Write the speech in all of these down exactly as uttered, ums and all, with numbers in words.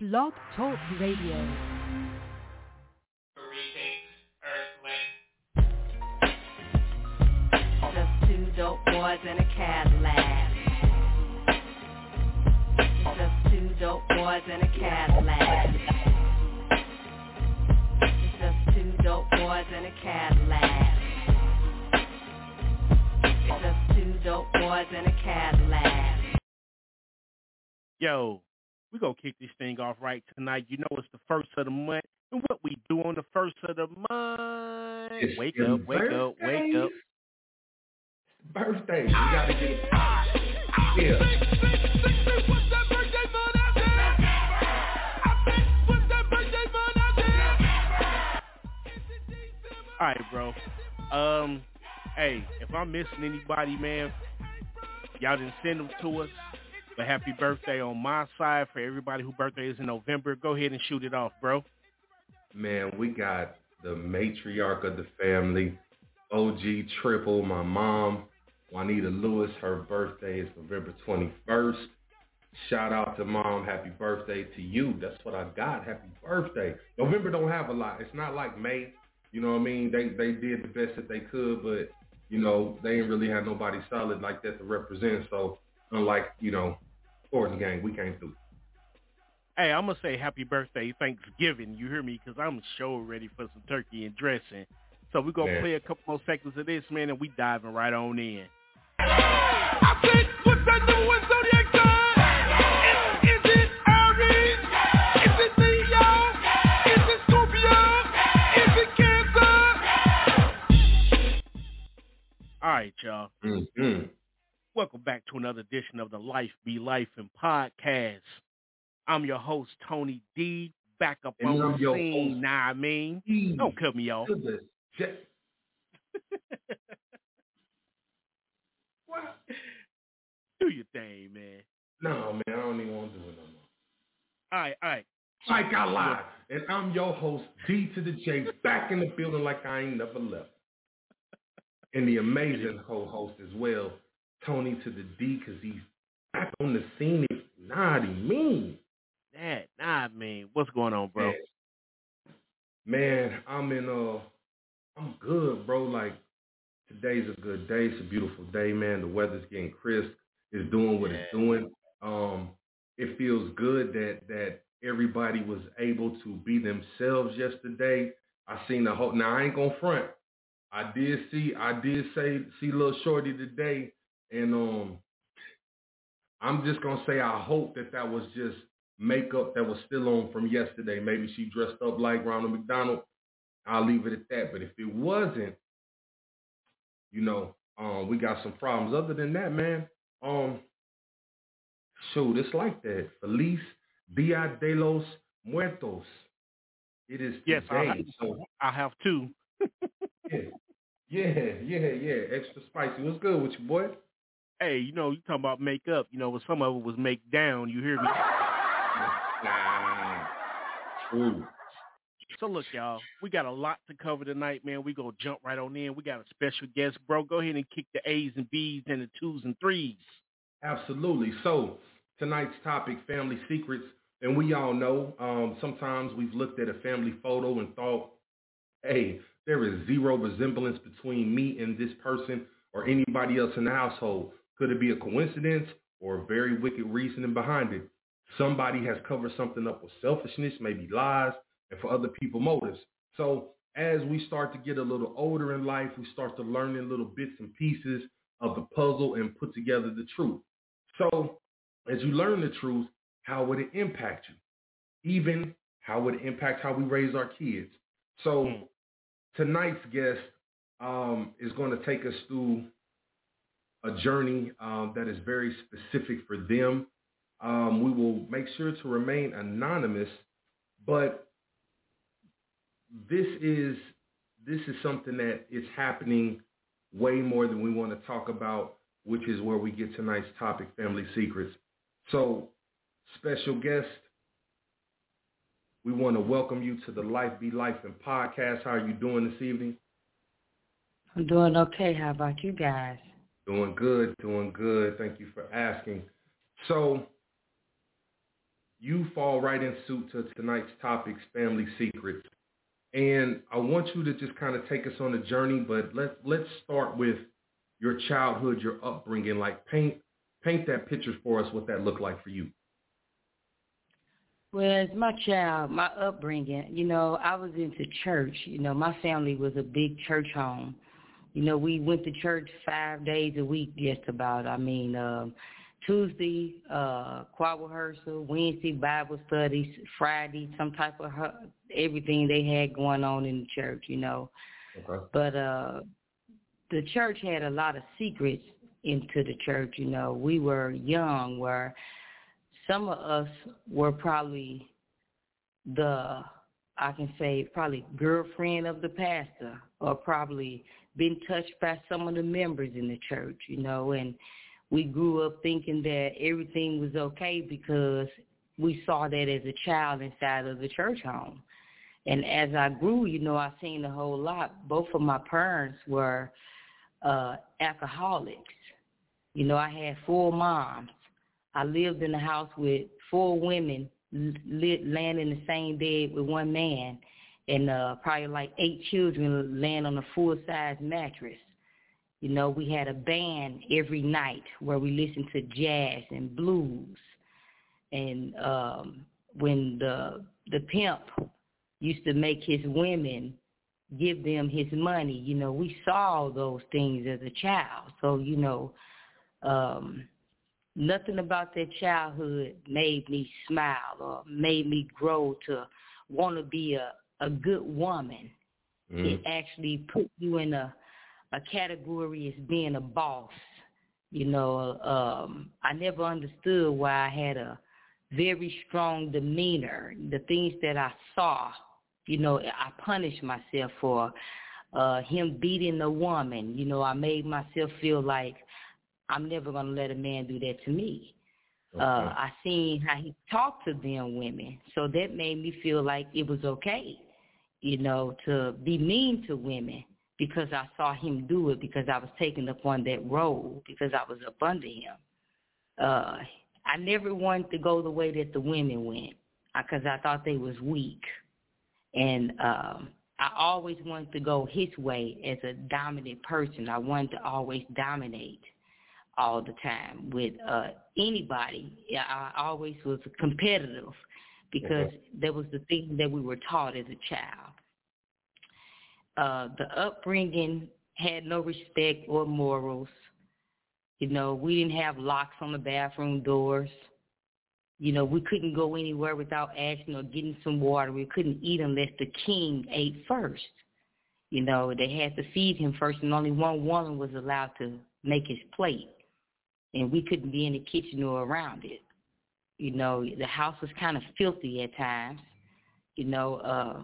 Blog Talk Radio. Just two dope boys in a Cadillac. Just two dope boys in a Cadillac. Just two dope boys in a Cadillac. Just two dope boys in a Cadillac. Yo, we gonna kick this thing off right tonight. You know it's the first of the month, and what we do on the first of the month? It's wake your up, wake birthday. up, wake up. Birthday. You gotta get it. Yeah. All right, bro. Um, hey, if I'm missing anybody, man, y'all didn't send them to us. But happy birthday on my side for everybody whose birthday is in November. Go ahead and shoot it off, bro. Man, we got the matriarch of the family, O G Triple, my mom, Juanita Lewis. Her birthday is November twenty-first. Shout out to mom. Happy birthday to you. That's what I got. Happy birthday. November don't have a lot. It's not like May. You know what I mean? They they did the best that they could, but, you know, they ain't really had nobody solid like that to represent. So, unlike, you know, sports gang, we came through. Hey, I'm going to say happy birthday, Thanksgiving. You hear me? Because I'm sure ready for some turkey and dressing. So we're going to play a couple more seconds of this, man, and we diving right on in. I said, what's that doing, Zodiac sign? Is, is it Aries? Is it Leo? Is it Scorpio? Is it Cancer? All right, y'all. Mm-hmm. Welcome back to another edition of the Life Be Life and podcast. I'm your host, Tony D, back up And on I'm the your scene, host, nah I mean. E. Don't cut me off. To the jet. What? Do your thing, man. No, man, I don't even want to do it no more. All right, all right. Like I lied. And I'm your host, D to the J, back in the building like I ain't never left. And the amazing co-host as well, Tony to the D, because he's back on the scene. It's not mean. That, nah, man. What's going on, bro? Man, man, I'm in, uh, I'm good, bro. Like, today's a good day. It's a beautiful day, man. The weather's getting crisp. It's doing what Yeah. it's doing. Um, it feels good that that everybody was able to be themselves yesterday. I seen the whole. Now I ain't gonna front. I did see. I did say see little shorty today, and um, I'm just gonna say I hope that that was just makeup that was still on from yesterday. Maybe she dressed up like Ronald McDonald. I'll leave it at that. But if it wasn't, you know, um, we got some problems. Other than that, man, um, shoot, it's like that. Feliz Dia de los Muertos. It is today. Yes, I have, so, I have two. yeah, yeah, yeah, yeah. Extra spicy. What's good with you, boy? Hey, you know, you talking about makeup. You know, when some of it was make down, you hear me? Nah, true. So look, y'all, we got a lot to cover tonight, man. We gonna jump right on in. We got a special guest, bro. Go ahead and kick the A's and B's and the twos and threes. Absolutely. So tonight's topic, family secrets. And we all know um, sometimes we've looked at a family photo and thought, hey, there is zero resemblance between me and this person or anybody else in the household. Could it be a coincidence or a very wicked reasoning behind it? Somebody has covered something up with selfishness, maybe lies, and for other people motives. So as we start to get a little older in life, we start to learn in little bits and pieces of the puzzle and put together the truth. So as you learn the truth, how would it impact you? Even how would it impact how we raise our kids? So mm. tonight's guest um, is going to take us through a journey um, that is very specific for them. Um, we will make sure to remain anonymous, but this is this is something that is happening way more than we want to talk about, which is where we get tonight's topic, family secrets. So, special guest, we want to welcome you to the Life Be Life and podcast. How are you doing this evening? I'm doing okay. How about you guys? Doing good, doing good. Thank you for asking. So, you fall right in suit to tonight's topics, family secrets. And I want you to just kind of take us on a journey, but let's let's start with your childhood, your upbringing. Like paint paint that picture for us, what that looked like for you. Well, as my child, my upbringing, you know, I was into church. You know, my family was a big church home. You know, we went to church five days a week, just about. I mean, um, Tuesday, uh, choir rehearsal, Wednesday, Bible studies, Friday, some type of hu- everything they had going on in the church, you know. Okay. But uh, the church had a lot of secrets into the church, you know. We were young, where some of us were probably the, I can say, probably girlfriend of the pastor, or probably been touched by some of the members in the church, you know, and we grew up thinking that everything was okay because we saw that as a child inside of the church home. And as I grew, you know, I seen a whole lot. Both of my parents were uh, alcoholics. You know, I had four moms. I lived in a house with four women lit, laying in the same bed with one man, and uh, probably like eight children laying on a full-size mattress. You know, we had a band every night where we listened to jazz and blues. And um, when the the pimp used to make his women give them his money, you know, we saw those things as a child. So, you know, um, nothing about that childhood made me smile or made me grow to want to be a, a good woman. Mm. It actually put you in a, a category as being a boss. You know, um, I never understood why I had a very strong demeanor. The things that I saw, you know, I punished myself for uh, him beating a woman. You know, I made myself feel like I'm never going to let a man do that to me. Okay. Uh, I seen how he talked to them women, so that made me feel like it was okay, you know, to be mean to women because I saw him do it, because I was taken upon that role, because I was up under him. Uh, I never wanted to go the way that the women went because I thought they was weak. And um, I always wanted to go his way as a dominant person. I wanted to always dominate all the time with uh, anybody. I always was competitive because okay. that was the thing that we were taught as a child. Uh, the upbringing had no respect or morals. You know, we didn't have locks on the bathroom doors. You know, we couldn't go anywhere without asking or getting some water. We couldn't eat unless the king ate first. You know, they had to feed him first, and only one woman was allowed to make his plate. And we couldn't be in the kitchen or around it. You know, the house was kind of filthy at times. You know, uh,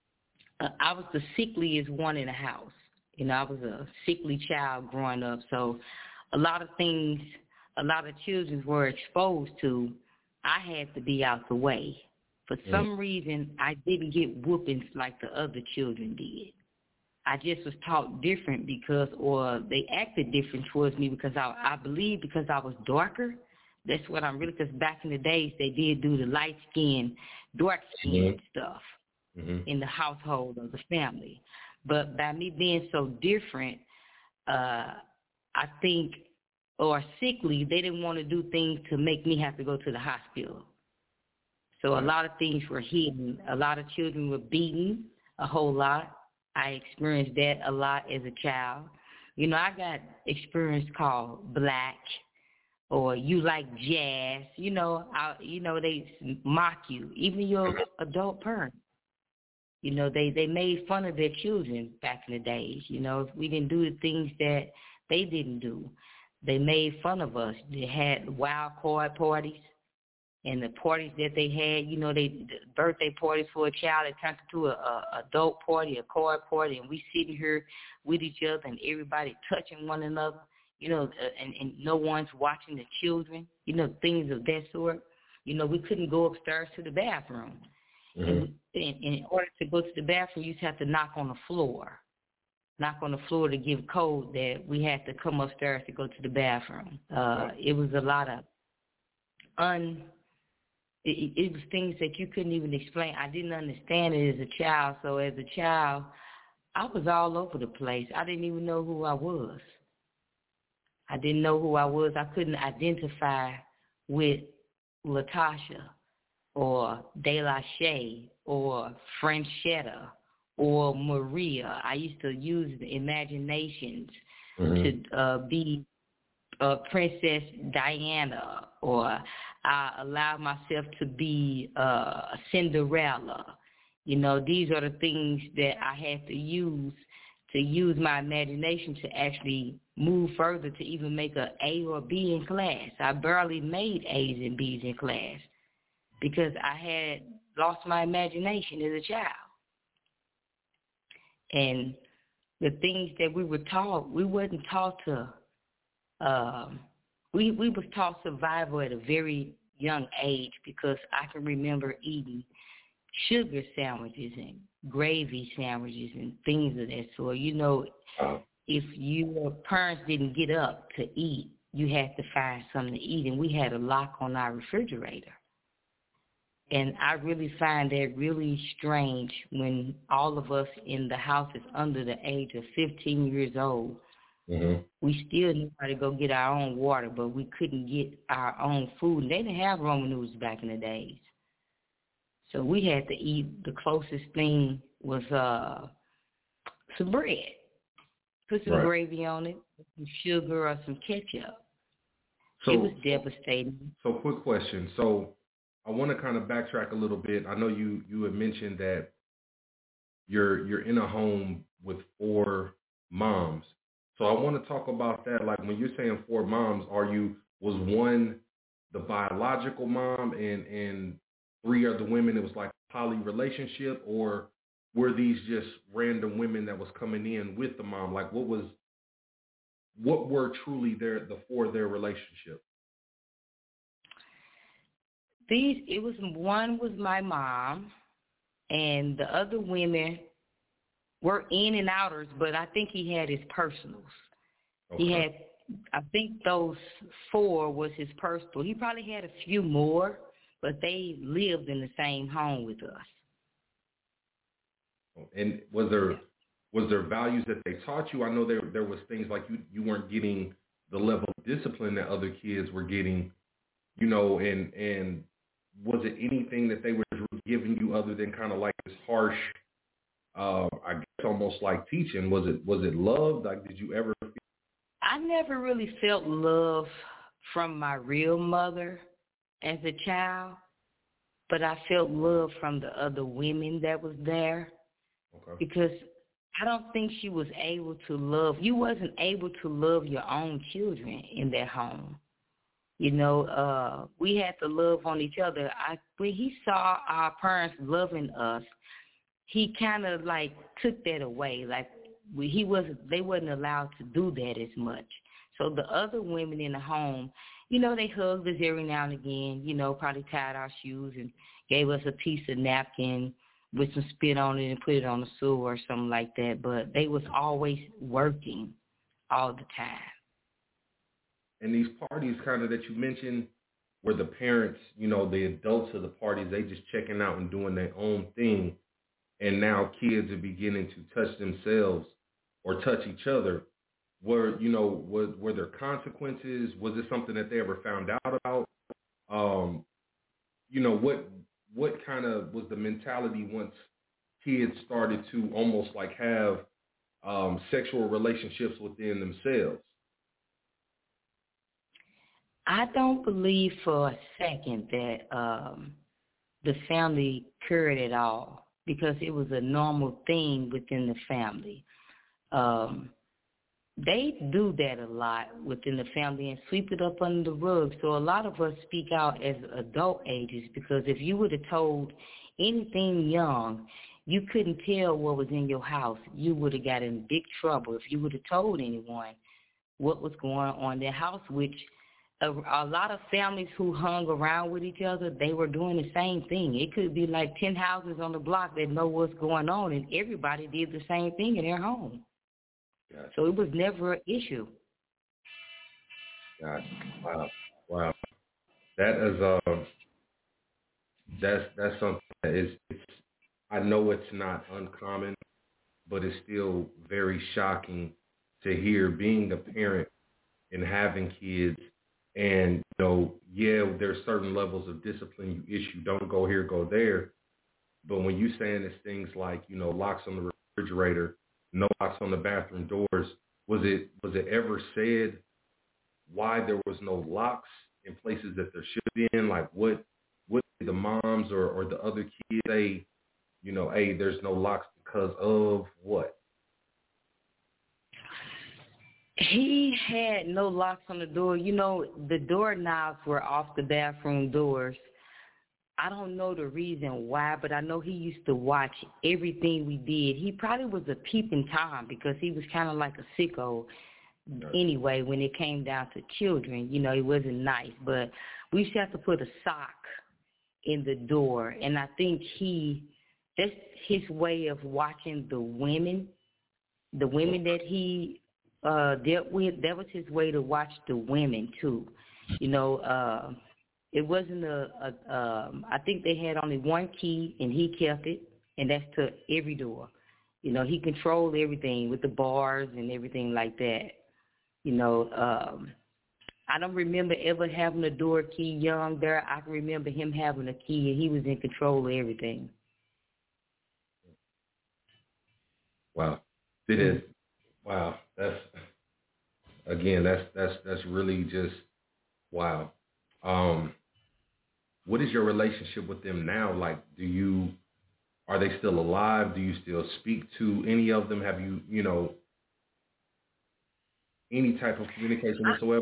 I was the sickliest one in the house. You know, I was a sickly child growing up. So a lot of things, a lot of children were exposed to, I had to be out the way. For some mm. reason, I didn't get whoopings like the other children did. I just was taught different because, or they acted different towards me because I, I believe because I was darker. That's what I'm really, because back in the days, they did do the light skin, dark skin mm-hmm. stuff mm-hmm. in the household of the family. But by me being so different, uh, I think, or sickly, they didn't want to do things to make me have to go to the hospital. So a lot of things were hidden. A lot of children were beaten, a whole lot. I experienced that a lot as a child. You know, I got experience called black, or you like jazz. You know, I, you know they mock you, even your adult parents. You know, they, they made fun of their children back in the days. You know, if we didn't do the things that they didn't do, they made fun of us. They had wild card parties. And the parties that they had, you know, they the birthday parties for a child, it turned into a, a adult party, a card party, and we sitting here with each other and everybody touching one another, you know, uh, and, and no one's watching the children, you know, things of that sort. You know, we couldn't go upstairs to the bathroom. Mm-hmm. And, and, and in order to go to the bathroom, you just have to knock on the floor, knock on the floor to give code that we had to come upstairs to go to the bathroom. Uh, it was a lot of un... it, it was things that you couldn't even explain. I didn't understand it as a child. So as a child, I was all over the place. I didn't even know who I was. I didn't know who I was. I couldn't identify with Latasha or De La Shea or Franchetta or Maria. I used to use the imaginations mm-hmm. to uh, be uh, Princess Diana, or I allowed myself to be uh, Cinderella. You know, these are the things that I had to use to use my imagination to actually move further to even make an A or B in class. I barely made A's and B's in class because I had lost my imagination as a child. And the things that we were taught, we wasn't taught to, um, we, we was taught survival at a very young age, because I can remember eating sugar sandwiches and gravy sandwiches and things of that sort. You know, if your parents didn't get up to eat, you had to find something to eat, and we had a lock on our refrigerator. And I really find that really strange when all of us in the house is under the age of fifteen years old. Mm-hmm. We still knew how to go get our own water, but we couldn't get our own food. And they didn't have Roman noodles back in the days. So we had to eat, the closest thing was uh, some bread. Put some right. gravy on it, some sugar or some ketchup. So, it was devastating. So quick question. So I want to kind of backtrack a little bit. I know you, you had mentioned that you're you're in a home with four moms. So I want to talk about that. Like when you're saying four moms, are you, was one the biological mom and, and three other women, it was like a poly relationship, or were these just random women that was coming in with the mom? Like what was, what were truly their, the four their relationship? These, it was, one was my mom, and the other women were in and outers, but I think he had his personals. Okay. He had, I think those four was his personal. He probably had a few more, but they lived in the same home with us. And was there was there values that they taught you? I know there there was things like you, you weren't getting the level of discipline that other kids were getting, you know, and and was it anything that they were giving you other than kind of like this harsh, uh, I guess almost like teaching? Was it was it love? Like, did you ever feel? I never really felt love from my real mother as a child, but I felt love from the other women that was there. Okay. Because I don't think she was able to love, you wasn't able to love your own children in that home. You know, uh, we had to love on each other. I, when he saw our parents loving us, he kind of like took that away. Like we, he wasn't, they wasn't allowed to do that as much. So the other women in the home, you know, they hugged us every now and again, you know, probably tied our shoes and gave us a piece of napkin with some spit on it and put it on the stool or something like that. But they was always working all the time. And these parties kind of that you mentioned where the parents, you know, the adults of the parties, they just checking out and doing their own thing. And now kids are beginning to touch themselves or touch each other. Were, you know, were, were there consequences? Was it something that they ever found out about? Um, you know, what what kind of was the mentality once kids started to almost like have um, sexual relationships within themselves? I don't believe for a second that um, the family cured it all, because it was a normal thing within the family. Um, they do that a lot within the family and sweep it up under the rug. So a lot of us speak out as adult ages, because if you would have told anything young, you couldn't tell what was in your house. You would have got in big trouble if you would have told anyone what was going on in their house, which a, a lot of families who hung around with each other, they were doing the same thing. It could be like ten houses on the block that know what's going on, and everybody did the same thing in their home. Gotcha. So it was never an issue. Gotcha. Wow. Wow. That is, uh, that's that's something that is. It's, I know it's not uncommon, but it's still very shocking to hear being a parent and having kids. And, you know, yeah, there's certain levels of discipline you issue. Don't go here, go there. But when you saying it's things like, you know, locks on the refrigerator, no locks on the bathroom doors, was it was it ever said why there was no locks in places that there should be in? Like what what did the moms or, or the other kids say, you know, hey, there's no locks because of what? He had no locks on the door. You know, the doorknobs were off the bathroom doors. I don't know the reason why, but I know he used to watch everything we did. He probably was a peeping Tom because he was kind of like a sicko anyway when it came down to children. You know, he wasn't nice, but we used to have to put a sock in the door. And I think he, that's his way of watching the women, the women that he uh, dealt with. That was his way to watch the women too. You know, uh, it wasn't a, a um, I think they had only one key and he kept it, and that's to every door. You know, he controlled everything with the bars and everything like that. You know, um, I don't remember ever having a door key young there. I can remember him having a key, and he was in control of everything. Wow. It is. Wow. That's, again, that's, that's, that's really just, wow. Um, what is your relationship with them now? Like, do you, are they still alive? Do you still speak to any of them? Have you, you know, any type of communication whatsoever?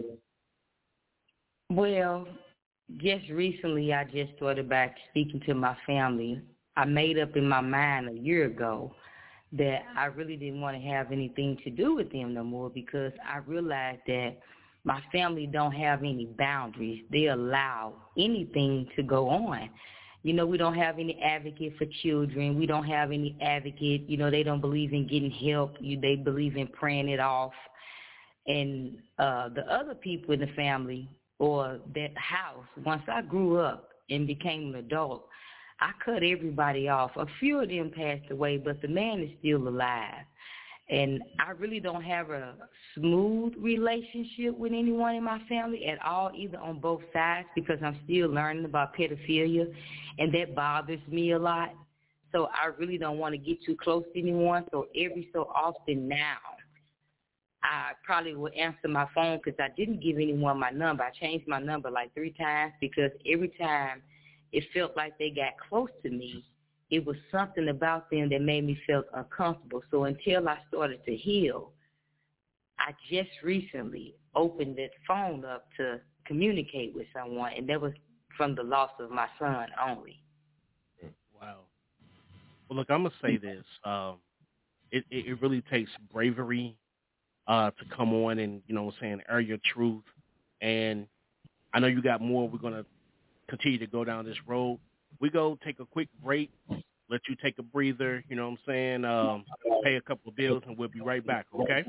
Well, just recently I just started back speaking to my family. I made up in my mind a year ago that I really didn't want to have anything to do with them no more because I realized that my family don't have any boundaries. They allow anything to go on. You know, we don't have any advocate for children. We don't have any advocate. You know, they don't believe in getting help. You, they believe in praying it off. And uh, the other people in the family or that house, once I grew up and became an adult, I cut everybody off. A few of them passed away, but the man is still alive. And I really don't have a smooth relationship with anyone in my family at all, either on both sides, because I'm still learning about pedophilia, and that bothers me a lot. So I really don't want to get too close to anyone. So every so often now, I probably will answer my phone because I didn't give anyone my number. I changed my number like three times because every time it felt like they got close to me, it was something about them that made me feel uncomfortable. So until I started to heal, I just recently opened that phone up to communicate with someone, and that was from the loss of my son only. Wow. Well, look, I'm going to say this. Um, it, it, it really takes bravery uh, to come on and, you know what I'm saying, air your truth. And I know you got more. We're going to continue to go down this road. We go take a quick break, let you take a breather, you know what I'm saying, um, pay a couple of bills, and we'll be right back, okay?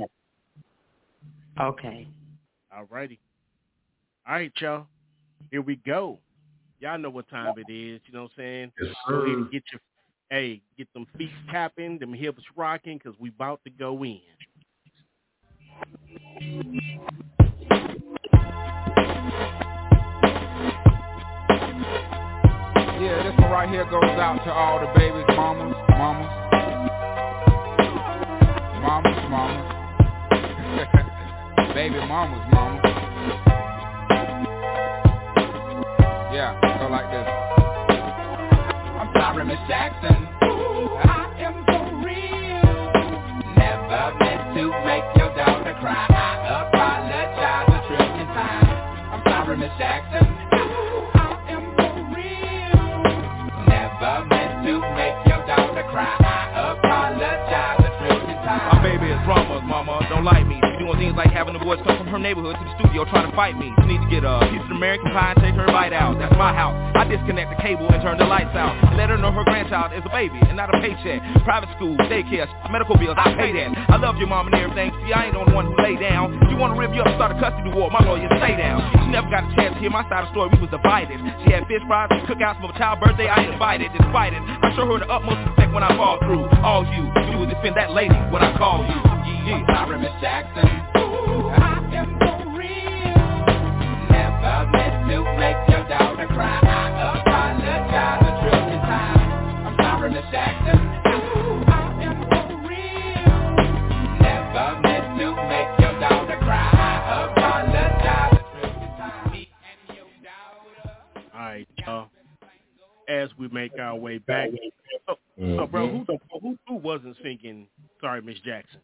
Okay. All righty. All right, y'all. Here we go. Y'all know what time it is, you know what I'm saying? Yes, go ahead sir. and get your, hey, get them feet tapping, them hips rocking, because we about to go in. Yeah, this one right here goes out to all the babies, mamas, mamas, mamas, mamas, baby mamas, mamas. Yeah, go like this. I'm sorry, Miss Jackson. Ooh, I am for real. Never meant to make your daughter cry. I apologize a trillion times. I'm sorry, Miss Jackson. Never meant to make your daughter cry. I apologize a trillion times. My baby is drama, mama, don't like me. She doing things like having the boys come from her neighborhood to the studio trying to fight me. She need to get a piece of American pie and take her bite out. That's my house. I disconnect the cable and turn the lights out and let her know her grandson grandchild is a baby and not a paycheck. Private school, daycare, medical bills, I pay that. I love your mom and everything. See, I ain't the only one who lay down. You wanna rip you up, start a custody war, my lawyer, stay down. She never got a chance to hear my side of the story, we was divided. She had fish fries and cookouts for my child's birthday, I invited. Despite it, I show her the utmost respect when I fall through. All you do is defend that lady when I call you. Yeah. I'm sorry, Miss Jackson. Ooh, I am for real. Never meant to make your daughter cry. I apologize a trillion times. I'm sorry, Miss Jackson. Ooh, I am for real. Never meant to make your daughter cry. I apologize a trillion times. Me and your daughter. All right, y'all. As we make our way back, so, mm-hmm. so bro, who, who who wasn't singing "Sorry, Miss Jackson"?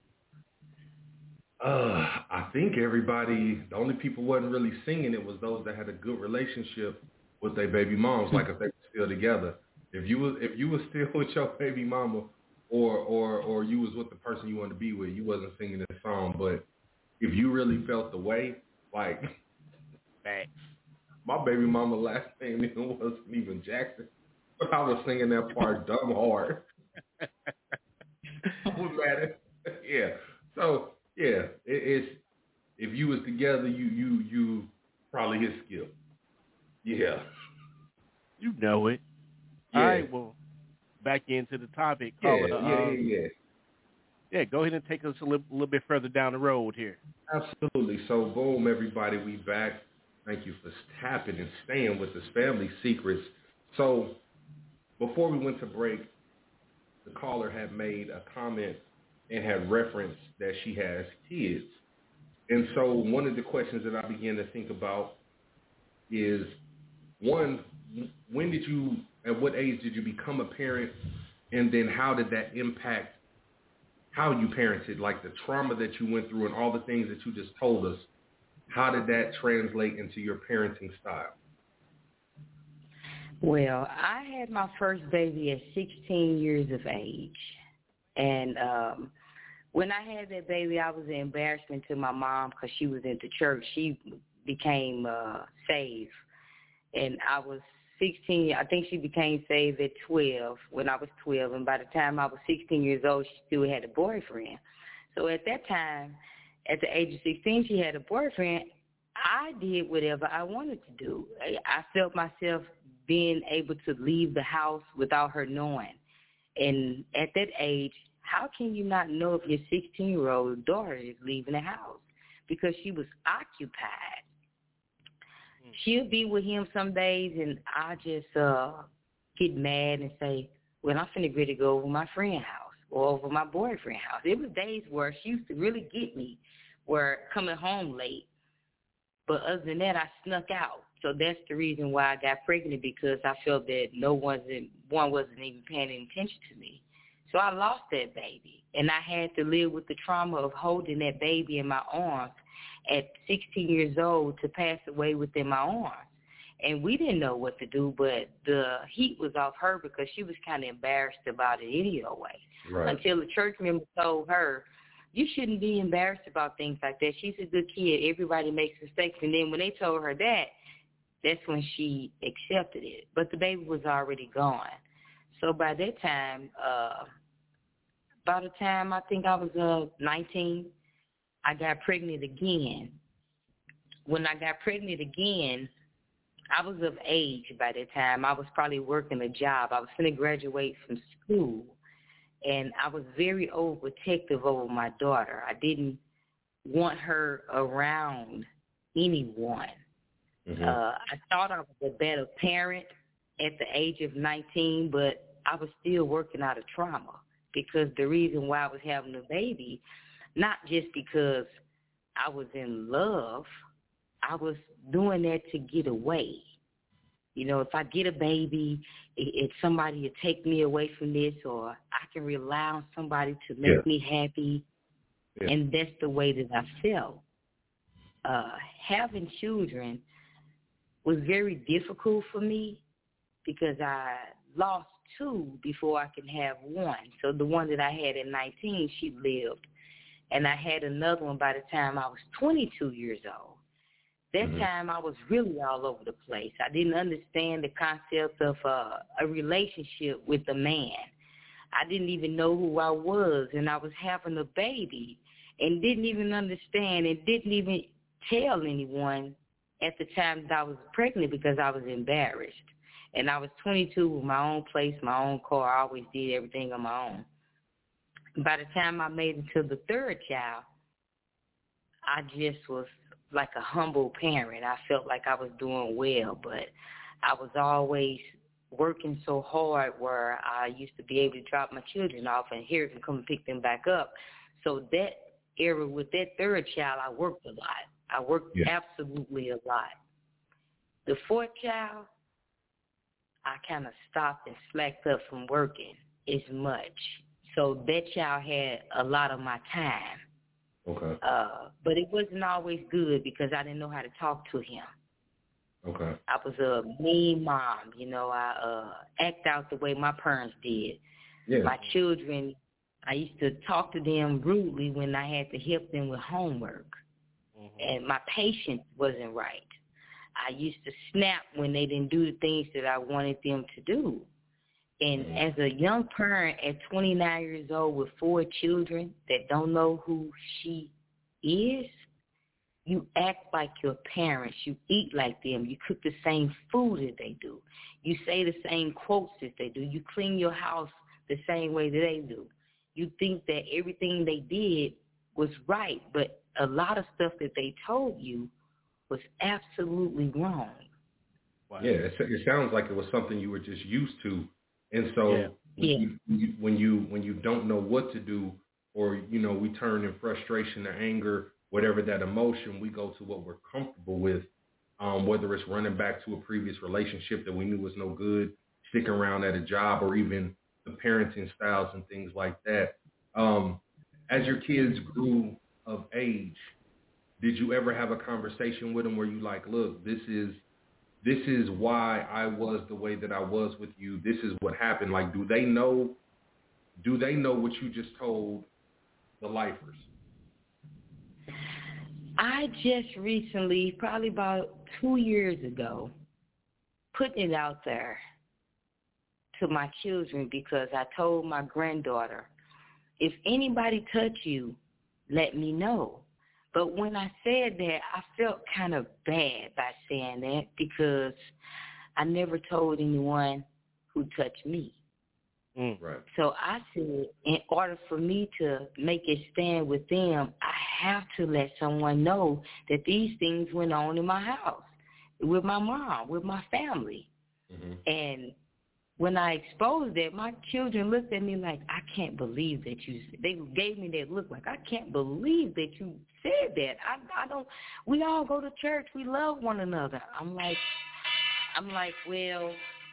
Uh, I think everybody. The only people wasn't really singing it was those that had a good relationship with their baby moms, like if they were still together. If you was if you was still with your baby mama, or or or you was with the person you wanted to be with, you wasn't singing this song. But if you really felt the way, like, facts. My baby mama last name even wasn't even Jackson, but I was singing that part dumb hard. I was mad at, yeah. So yeah, it, it's if you was together, you you you probably hit Skip. Yeah, you know it. Yeah. All right, well, back into the topic. Yeah, Caller, yeah, um, yeah, yeah. Yeah, go ahead and take us a little, little bit further down the road here. Absolutely. So boom, everybody, we back. Thank you for tapping and staying with us, Family Secrets. So before we went to break, the caller had made a comment and had referenced that she has kids. And so one of the questions that I began to think about is, one, when did you, at what age did you become a parent? And then how did that impact how you parented, like the trauma that you went through and all the things that you just told us? How did that translate into your parenting style? Well, I had my first baby at sixteen years of age. And um, when I had that baby, I was an embarrassment to my mom because she was into church. She became uh, saved. And I was sixteen. I think she became saved at twelve, when I was twelve. And by the time I was sixteen years old, she still had a boyfriend. So at that time, at the age of sixteen, she had a boyfriend. I did whatever I wanted to do. I felt myself being able to leave the house without her knowing. And at that age, how can you not know if your sixteen-year-old daughter is leaving the house? Because she was occupied. She'll be with him some days, and I just uh, get mad and say, well, I'm finna ready to go over my friend's house or over my boyfriend's house. It was days where she used to really get me, where coming home late. But other than that, I snuck out. So that's the reason why I got pregnant, because I felt that no wasn't, one wasn't even paying attention to me. So I lost that baby, and I had to live with the trauma of holding that baby in my arms at sixteen years old to pass away within my arms. And we didn't know what to do, but the heat was off her because she was kind of embarrassed about it anyway. Right. Until a church member told her, you shouldn't be embarrassed about things like that. She's a good kid. Everybody makes mistakes. And then when they told her that, that's when she accepted it. But the baby was already gone. So by that time, uh, by the time I think I was uh, nineteen, I got pregnant again. When I got pregnant again, I was of age by that time. I was probably working a job. I was going to graduate from school. And I was very overprotective over my daughter. I didn't want her around anyone. Mm-hmm. Uh, I thought I was a better parent at the age of nineteen, but I was still working out of trauma, because the reason why I was having a baby, not just because I was in love, I was doing that to get away. You know, if I get a baby, if somebody will take me away from this, or I can rely on somebody to make yeah. me happy, yeah. and that's the way that I felt. Uh, having children was very difficult for me because I lost two before I could have one. So the one that I had at nineteen, she lived. And I had another one by the time I was twenty-two years old. That Mhm. time I was really all over the place. I didn't understand the concept of uh, a relationship with a man. I didn't even know who I was, and I was having a baby and didn't even understand and didn't even tell anyone at the time that I was pregnant because I was embarrassed. And I was twenty-two with my own place, my own car. I always did everything on my own. By the time I made it to the third child, I just was like a humble parent. I felt like I was doing well, but I was always working so hard where I used to be able to drop my children off and here and come and pick them back up. So that era with that third child, I worked a lot. I worked yeah. absolutely a lot. The fourth child, I kind of stopped and slacked up from working as much. So that child had a lot of my time. Okay. Uh, but it wasn't always good because I didn't know how to talk to him. Okay. I was a mean mom, you know. I uh, act out the way my parents did. Yeah. My children, I used to talk to them rudely when I had to help them with homework. Mm-hmm. And my patience wasn't right. I used to snap when they didn't do the things that I wanted them to do. And mm-hmm. as a young parent at twenty-nine years old with four children that don't know who she is, you act like your parents. You eat like them. You cook the same food that they do. You say the same quotes that they do. You clean your house the same way that they do. You think that everything they did was right, but a lot of stuff that they told you was absolutely wrong. Wow. Yeah, it, it sounds like it was something you were just used to. And so yeah. When, yeah. You, when you when you don't know what to do, or, you know, we turn in frustration or anger, whatever that emotion, we go to what we're comfortable with, um, whether it's running back to a previous relationship that we knew was no good, sticking around at a job, or even the parenting styles and things like that. Um, as your kids grew of age, did you ever have a conversation with them where you like, look, this is this is why I was the way that I was with you. This is what happened. Like, do they know? Do they know what you just told the lifers? I just recently, probably about two years ago, put it out there to my children because I told my granddaughter, if anybody touch you, let me know. But when I said that, I felt kind of bad by saying that because I never told anyone who touched me. Mm, right. So I said, in order for me to make a stand with them, I have to let someone know that these things went on in my house, with my mom, with my family. Mm-hmm. And when I exposed that, my children looked at me like, I can't believe that you, they gave me that look like, I can't believe that you said that. I, I don't, we all go to church. We love one another. I'm like, I'm like, well,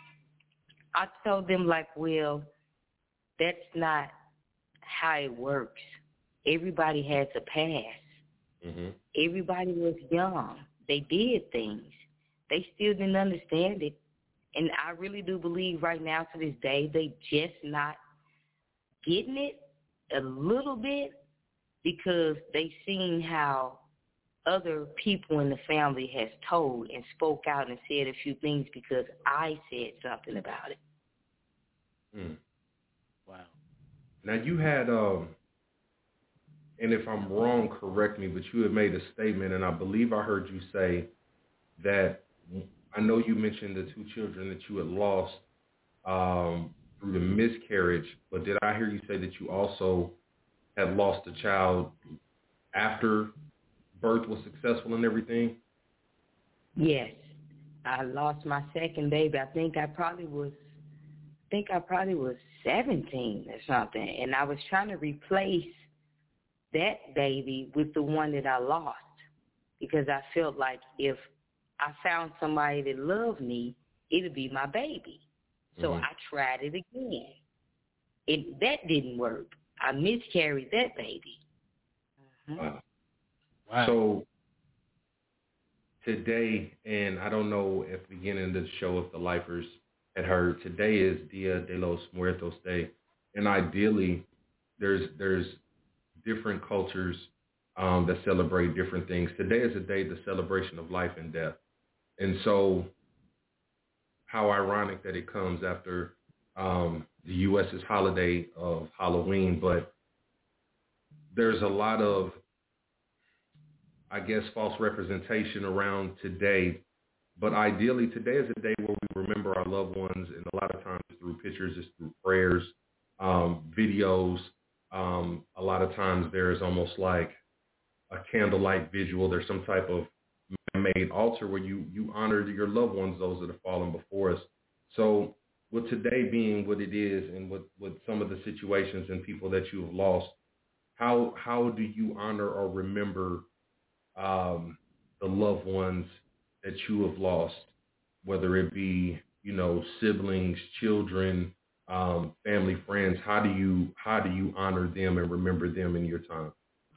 I told them like, well, that's not how it works. Everybody has a past. Mm-hmm. Everybody was young. They did things. They still didn't understand it. And I really do believe right now to this day, they just not getting it a little bit because they seen how other people in the family has told and spoke out and said a few things because I said something about it. Mm. Wow. Now you had, um, and if I'm wrong, correct me, but you had made a statement, and I believe I heard you say that, I know you mentioned the two children that you had lost um, through the miscarriage, but did I hear you say that you also had lost a child after birth was successful and everything? Yes. I lost my second baby. I think I probably was, I think I probably was seventeen or something, and I was trying to replace that baby with the one that I lost because I felt like if I found somebody that loved me, it'd be my baby. So mm-hmm. I tried it again. It that didn't work. I miscarried that baby. Mm-hmm. Wow. Wow. So today, and I don't know at the beginning of the show if the lifers had heard, today is Dia de los Muertos Day, and ideally, there's there's different cultures um, that celebrate different things. Today is a day, the celebration of life and death. And so how ironic that it comes after um, the U S's holiday of Halloween, but there's a lot of, I guess, false representation around today. But ideally, today is a day where we remember our loved ones, and a lot of times through pictures, it's through prayers, um, videos. Um, a lot of times there is almost like a candlelight visual. There's some type of man-made altar where you, you honor your loved ones, those that have fallen before us. So with today being what it is, and with, with some of the situations and people that you have lost, how how do you honor or remember um, the loved ones that you have lost, whether it be, you know, siblings, children, um, family, friends? How do you how do you honor them and remember them in your time?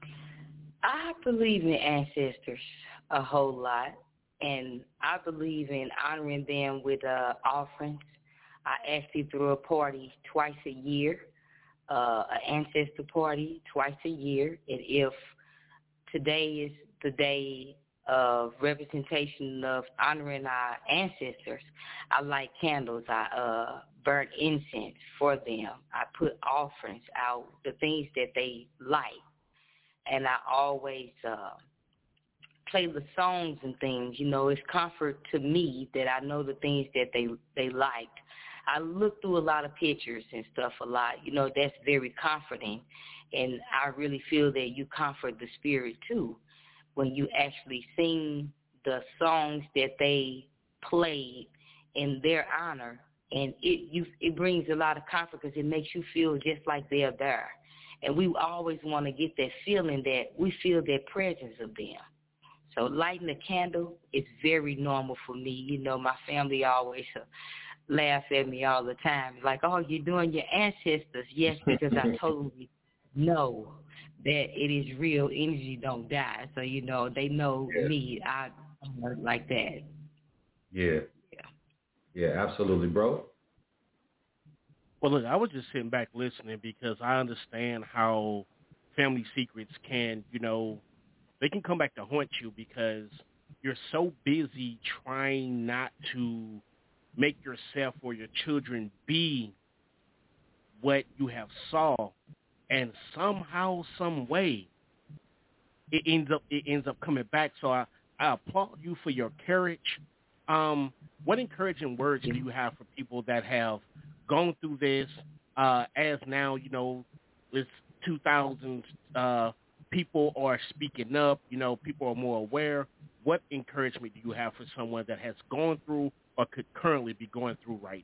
I believe in ancestors a whole lot, and I believe in honoring them with uh, offerings. I actually throw a party twice a year, uh, an ancestor party twice a year, and if today is the day of representation of honoring our ancestors, I light candles. I uh, burn incense for them. I put offerings out, the things that they like. And I always uh, play the songs and things. You know, it's comfort to me that I know the things that they, they liked. I look through a lot of pictures and stuff a lot. You know, that's very comforting. And I really feel that you comfort the spirit, too, when you actually sing the songs that they played in their honor. And it you it brings a lot of comfort because it makes you feel just like they're there. And we always want to get that feeling that we feel their presence of them. So lighting a candle is very normal for me. You know, my family always uh, laughs at me all the time. Like, oh, you're doing your ancestors. Yes, because I totally know that it is real. Energy don't die. So, you know, they know yeah. me. I work like that. Yeah. Yeah. Yeah, absolutely, bro. Well, look, I was just sitting back listening because I understand how family secrets can, you know, they can come back to haunt you because you're so busy trying not to make yourself or your children be what you have saw, and somehow, some way, it ends up it ends up coming back. So I, I applaud you for your courage. Um, what encouraging words do you have for people that have gone through this, uh, as now, you know, it's two thousand uh, people are speaking up, you know, people are more aware. What encouragement do you have for someone that has gone through or could currently be going through right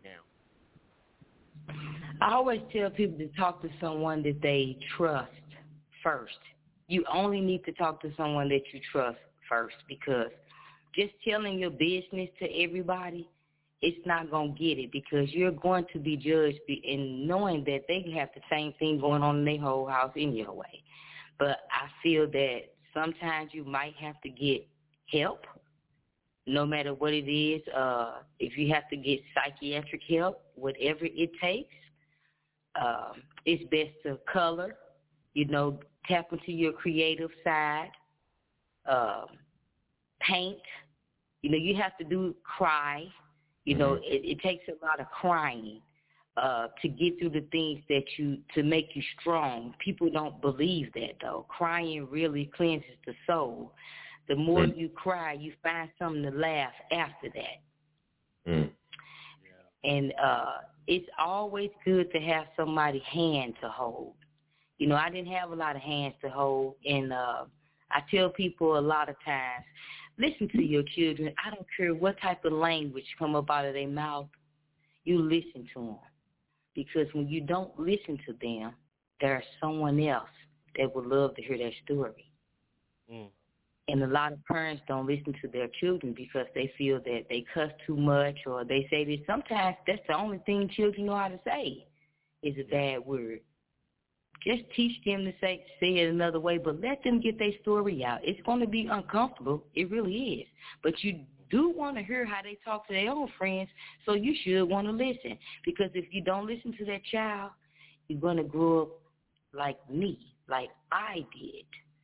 now? I always tell people to talk to someone that they trust first. You only need to talk to someone that you trust first, because just telling your business to everybody, it's not going to get it, because you're going to be judged in knowing that they can have the same thing going on in their whole house in your way. But I feel that sometimes you might have to get help, no matter what it is. Uh, if you have to get psychiatric help, whatever it takes, um, it's best to color, you know, tap into your creative side, uh, paint. You know, you have to do cry. You know, it, it takes a lot of crying uh, to get through the things that you, to make you strong. People don't believe that, though. Crying really cleanses the soul. The more mm. you cry, you find something to laugh after that. Mm. Yeah. And uh, it's always good to have somebody's hand to hold. You know, I didn't have a lot of hands to hold, and uh, I tell people a lot of times, listen to your children. I don't care what type of language come up out of their mouth. You listen to them. Because when you don't listen to them, there's someone else that would love to hear that story. Mm. And a lot of parents don't listen to their children because they feel that they cuss too much, or they say that sometimes that's the only thing children know how to say is a bad word. Just teach them to say, say it another way, but let them get their story out. It's going to be uncomfortable. It really is. But you do want to hear how they talk to their own friends, so you should want to listen. Because if you don't listen to that child, you're going to grow up like me, like I did.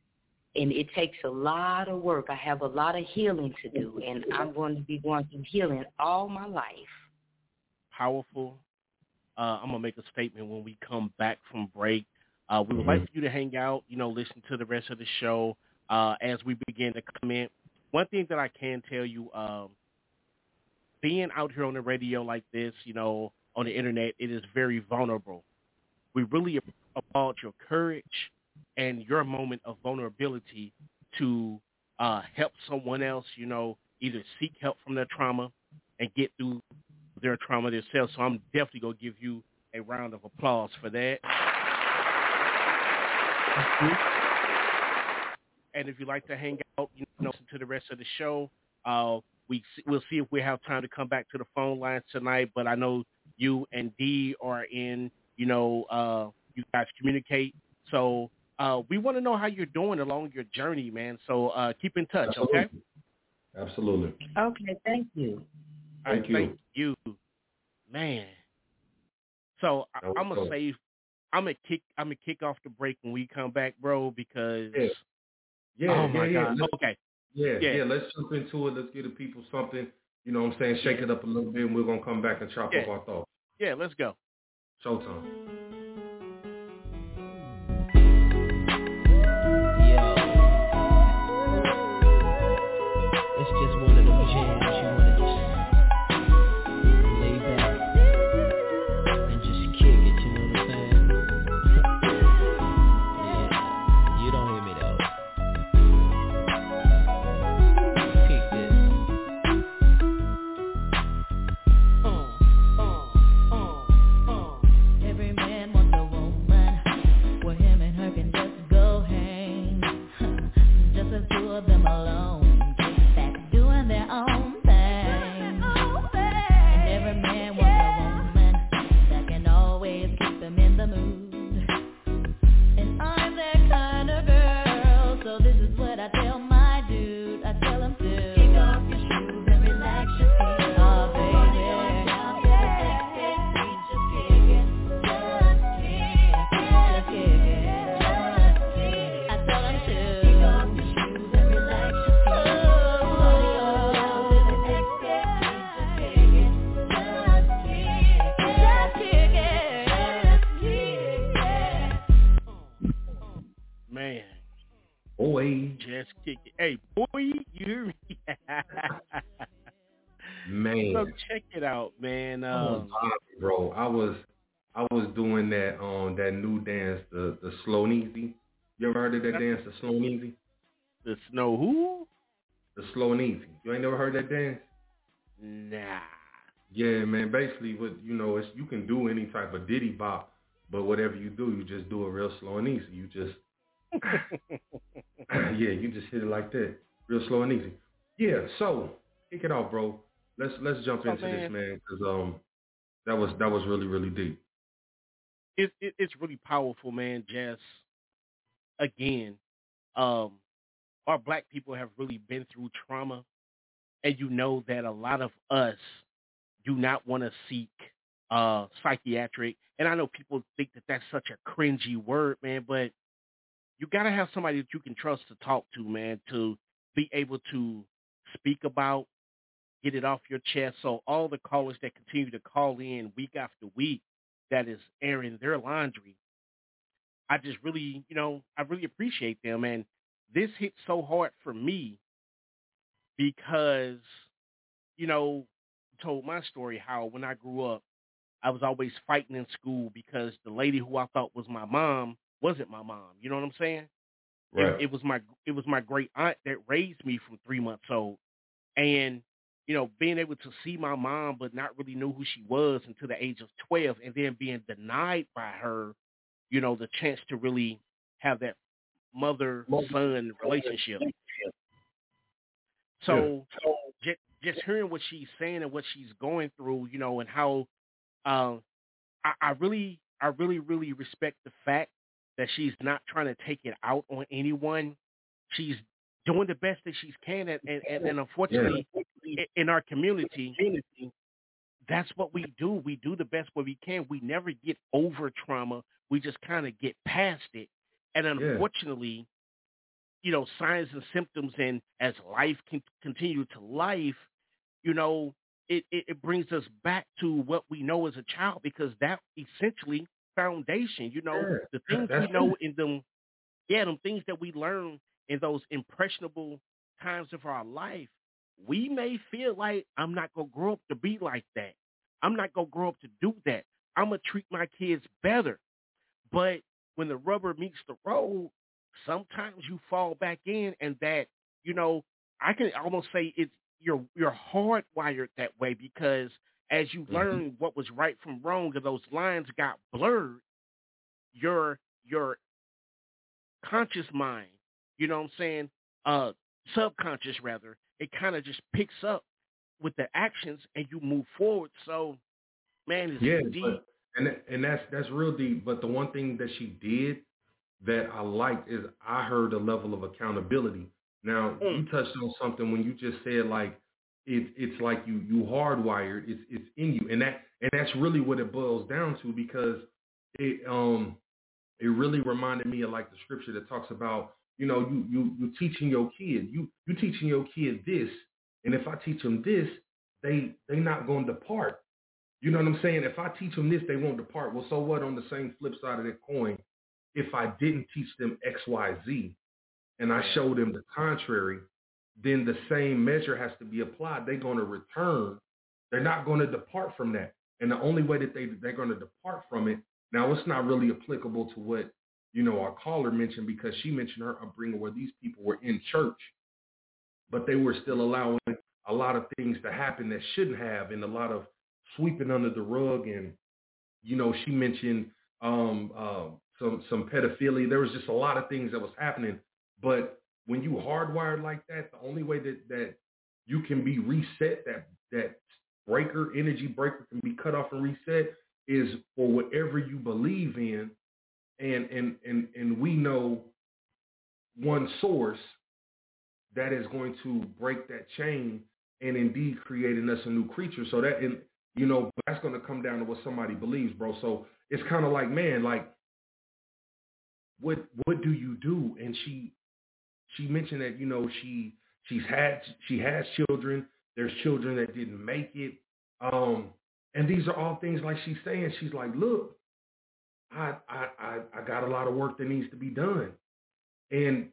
and it takes a lot of work. I have a lot of healing to do, and I'm going to be going through healing all my life. Powerful. Uh, I'm going to make a statement when we come back from break. Uh, we would Mm-hmm. like for you to hang out, you know, listen to the rest of the show uh, as we begin to comment. One thing that I can tell you, um, being out here on the radio like this, you know, on the internet, it is very vulnerable. We really applaud your courage and your moment of vulnerability to uh, help someone else, you know, either seek help from their trauma and get through their trauma themselves. So I'm definitely going to give you a round of applause for that. And if you'd like to hang out, you know, listen to the rest of the show, uh, we, we'll see if we have time to come back to the phone lines tonight. But I know you and Dee are in, you know, uh, you guys communicate. So uh, we want to know how you're doing along your journey, man. So uh, keep in touch, Absolutely. okay? Absolutely. Okay, thank you. All right, Thank you. Thank you, man. So I, That was I'm gonna dope. save. I'm gonna kick. I'm gonna kick off the break when we come back, bro. Because Yeah. Yeah, oh yeah, my yeah. god. Let's, Okay. yeah, Yeah. yeah. Let's jump into it. Let's give the people something. You know what I'm saying? Shake Yeah. it up a little bit, and we're gonna come back and chop Yeah. up our thoughts. Yeah. Let's go. Showtime. Yo, it's just one of them jams you wanna just lay back and just kick it, you know what I'm saying? Yeah, you don't hear me though. Peep this. Uh, uh, uh, uh. Every man wants a woman where him and her can just go hang. Just the two of them alone, kick back, doing their own thing. And every man wants a woman that can always keep him in the mood. And I'm that kind of girl, so this is what I tell my dude. I tell him to kick off your shoes and relax your feet. Oh baby, just kick it, just kick it, just kick it, just kick it. I tell him to kick off your shoes and relax your feet. Man. Boy, Just kick it. Hey, boy, you hear me? man. So check it out, man. Oh, Um, bro, I was I was doing that um that new dance, the the slow and easy. You ever heard of that dance, the slow and easy? the snow who? The slow and easy. You ain't never heard that dance? Nah. Yeah, man. Basically, what you know is you can do any type of diddy bop, but whatever you do, you just do it real slow and easy. You just yeah, you just hit it like that, real slow and easy. Yeah. So kick it off, bro. Let's let's jump Oh, into man. this, man, because um that was that was really really deep. it, it, it's really powerful, man. Just again, um, our black people have really been through trauma, and you know that a lot of us do not want to seek uh, psychiatric. And I know people think that that's such a cringy word, man, but you got to have somebody that you can trust to talk to, man, to be able to speak about, get it off your chest. So all the callers that continue to call in week after week that is airing their laundry, I just really, you know, I really appreciate them. And this hit so hard for me because, you know, told my story how when I grew up, I was always fighting in school because the lady who I thought was my mom wasn't my mom. You know what I'm saying? Right. It, it was my it was my great aunt that raised me from three months old, and you know, being able to see my mom but not really know who she was until the age of twelve, and then being denied by her, you know, the chance to really have that mother-son relationship. So, so just, just hearing what she's saying and what she's going through, you know, and how um, I, I really, I really, really respect the fact that she's not trying to take it out on anyone. She's doing the best that she can, and, and, and, and unfortunately, yeah. in our community, that's what we do. We do the best what we can. We never get over trauma. We just kind of get past it. And unfortunately, you know, signs and symptoms, and as life can continue to life, you know, it, it, it brings us back to what we know as a child, because that essentially foundation, you know, Yeah, the things that's we know it. in them, yeah, them things that we learn in those impressionable times of our life, we may feel like, I'm not going to grow up to be like that. I'm not going to grow up to do that. I'm going to treat my kids better. But when the rubber meets the road, sometimes you fall back in, and that, you know, I can almost say it's, you're, you're hardwired that way, because as you Mm-hmm. learn what was right from wrong and those lines got blurred, your, your conscious mind, you know what I'm saying, uh, subconscious rather, it kind of just picks up with the actions and you move forward. So, man, it's Yeah, deep. but, and that- and that's that's real deep. But the one thing that she did that I liked is I heard a level of accountability. Now Mm. you touched on something when you just said like it, it's like you you hardwired. It's it's in you, and that and that's really what it boils down to, because it um it really reminded me of like the scripture that talks about, you know, you you you teaching your kid, you you teaching your kid this, and if I teach them this, they they not going to depart. You know what I'm saying? If I teach them this, they won't depart. Well, so what? On the same flip side of that coin, if I didn't teach them X, Y, Z, and I show them the contrary, then the same measure has to be applied. They're going to return. They're not going to depart from that. And the only way that they, they're going to depart from it, now it's not really applicable to what, you know, our caller mentioned, because she mentioned her upbringing where these people were in church, but they were still allowing a lot of things to happen that shouldn't have, and a lot of sweeping under the rug. And, you know, she mentioned um, uh, some some pedophilia. There was just a lot of things that was happening. But when you hardwired like that, the only way that, that you can be reset, that that breaker, energy breaker can be cut off and reset, is for whatever you believe in. And and and and we know one source that is going to break that chain and indeed creating us a new creature. So that, in, you know, that's going to come down to what somebody believes, bro. So it's kind of like, man, like, what what do you do? And she she mentioned that, you know, she she's had she has children. There's children that didn't make it. Um, and these are all things, like she's saying, she's like, look, I I I, I got a lot of work that needs to be done. And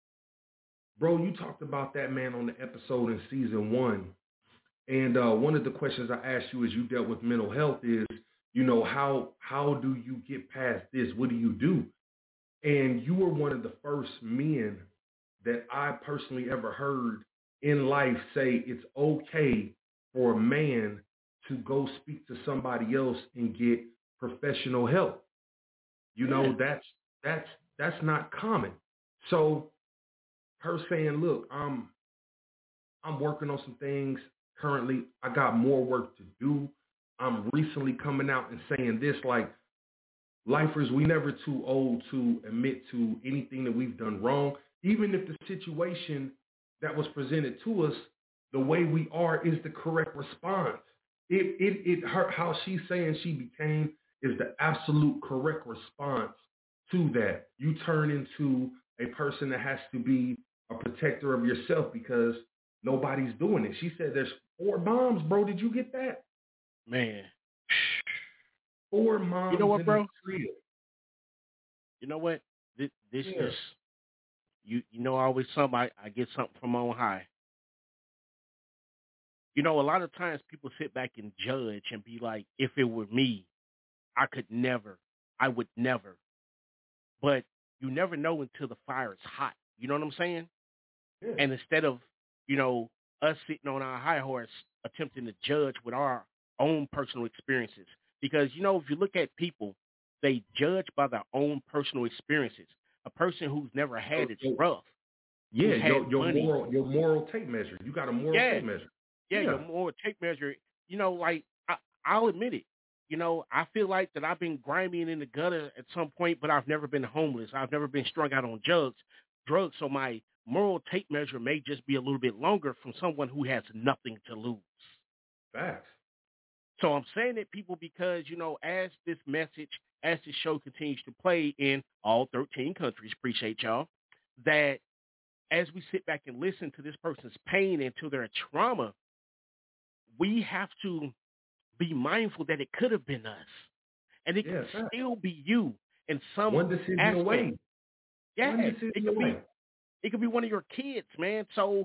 bro, you talked about that, man, on the episode in season one. And uh, one of the questions I asked you as you dealt with mental health is, you know, how how do you get past this? What do you do? And you were one of the first men that I personally ever heard in life say it's okay for a man to go speak to somebody else and get professional help. You know, Yeah. that's that's that's not common. So her saying, look, I'm I'm working on some things currently. I got more work to do. I'm recently coming out and saying this, like, lifers, we never too old to admit to anything that we've done wrong. Even if the situation that was presented to us, the way we are is the correct response. It it it her how she's saying she became is the absolute correct response to that. You turn into a person that has to be a protector of yourself because nobody's doing it. She said there's four moms, bro. Did you get that? Man. Four moms You know what, in bro? the crib. You know what? This, this Yeah. just, you you know, always something, I, I get something from on high. You know, a lot of times people sit back and judge and be like, if it were me, I could never, I would never. But you never know until the fire is hot. You know what I'm saying? Yeah. And instead of, you know, us sitting on our high horse attempting to judge with our own personal experiences. Because, you know, if you look at people, they judge by their own personal experiences. A person who's never had it's rough. Yeah, who's your had your money. moral your moral tape measure. You got a moral Yeah. tape measure. Yeah, Yeah. your moral tape measure. You know, like, I, I'll admit it. You know, I feel like that I've been grimy and in the gutter at some point, but I've never been homeless. I've never been strung out on drugs. Drugs. So my moral tape measure may just be a little bit longer from someone who has nothing to lose. Facts. So I'm saying it, people, because, you know, as this message, as this show continues to play in all thirteen countries, appreciate y'all, that as we sit back and listen to this person's pain and to their trauma, we have to be mindful that it could have been us. And it Yeah, can right. still be you in some One decision aspect. away. Yeah, One it decision could away. be it could be one of your kids, man. So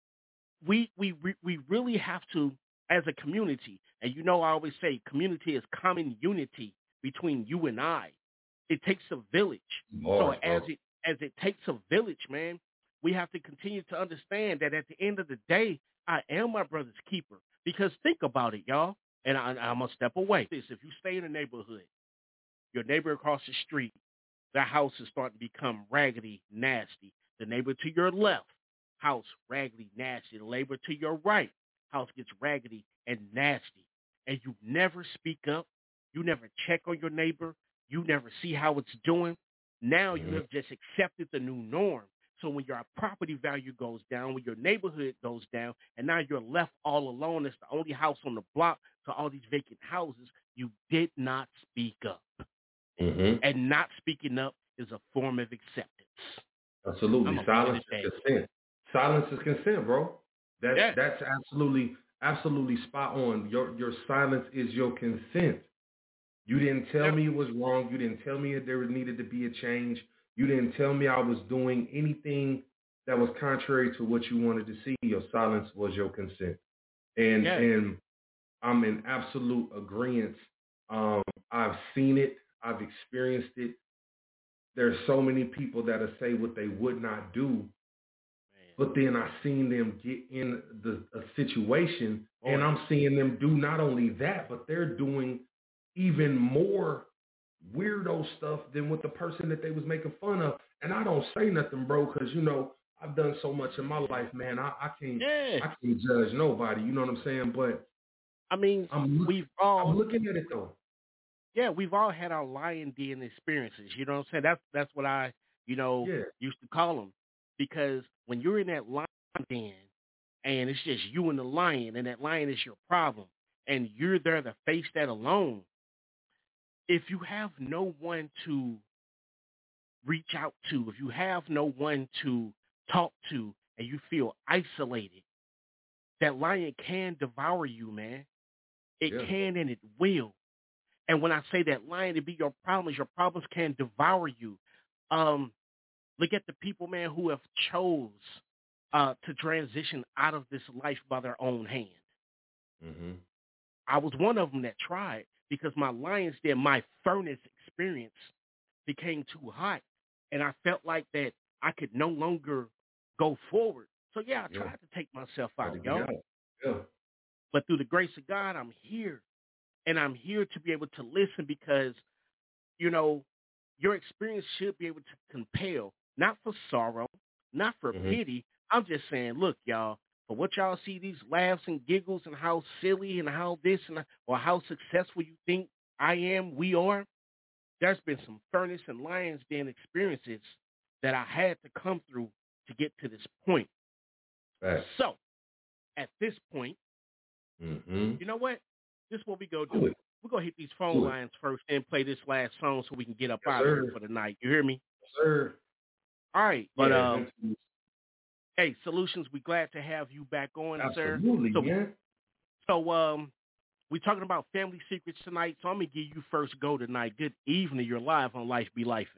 we we we we really have to, as a community, and you know I always say community is common unity between you and I. It takes a village. Bars, so as bro. it as it takes a village, man, we have to continue to understand that at the end of the day, I am my brother's keeper. Because think about it, y'all, and I, I'm going to step away. This, if you stay in a neighborhood, your neighbor across the street, their house is starting to become raggedy, nasty. The neighbor to your left, house raggedy, nasty. The neighbor to your right, house gets raggedy and nasty. And you never speak up. You never check on your neighbor. You never see how it's doing. Now you have just accepted the new norm. So when your property value goes down, when your neighborhood goes down, and now you're left all alone as the only house on the block to all these vacant houses, you did not speak up. Mm-hmm. And not speaking up is a form of acceptance. Absolutely. Silence is consent. Silence is consent, bro. That's yeah. that's absolutely absolutely spot on. Your your silence is your consent. You didn't tell yep. me it was wrong. You didn't tell me that there needed to be a change. You didn't tell me I was doing anything that was contrary to what you wanted to see. Your silence was your consent. And yeah. and I'm in absolute agreement. Um, I've seen it. I've experienced it. There's so many people that'll say what they would not do. Man. But then I've seen them get in the a situation, Boy. and I'm seeing them do not only that, but they're doing even more weirdo stuff than with the person that they was making fun of. And I don't say nothing, bro, because, you know, I've done so much in my life, man. I, I can't yeah. I can't judge nobody. You know what I'm saying? But I mean, I'm, we've all I'm looking at it though. Yeah, we've all had our lion den experiences. You know what I'm saying? That's that's what I, you know, yeah. used to call them. Because when you're in that lion den and it's just you and the lion, and that lion is your problem, and you're there to face that alone, if you have no one to reach out to, if you have no one to talk to, and you feel isolated, that lion can devour you, man. It yeah. can and it will. And when I say that lion to be your problems, your problems can devour you. Um, look at the people, man, who have chose uh, to transition out of this life by their own hand. Mm-hmm. I was one of them that tried because my lion's den, my furnace experience became too hot. And I felt like that I could no longer go forward. So, yeah, I tried yeah. to take myself out, yo. yo. Yeah. But through the grace of God, I'm here. And I'm here to be able to listen because, you know, your experience should be able to compel, not for sorrow, not for mm-hmm. pity. I'm just saying, look, y'all, for what y'all see, these laughs and giggles and how silly and how this and or how successful you think I am, we are, there's been some furnace and lion's den experiences that I had to come through to get to this point. Right. So, at this point, mm-hmm. you know what? This is what we go do. do We're going to hit these phone do lines first and play this last song so we can get up yes, out sir. of here for the night. You hear me? Yes, sir. All right. But, yeah, um, hey, Solutions, we glad to have you back on, Absolutely, sir. Absolutely, so, man. So, um, we're talking about family secrets tonight, so I'm going to give you first go tonight. Good evening. You're live on Life Be Lifing.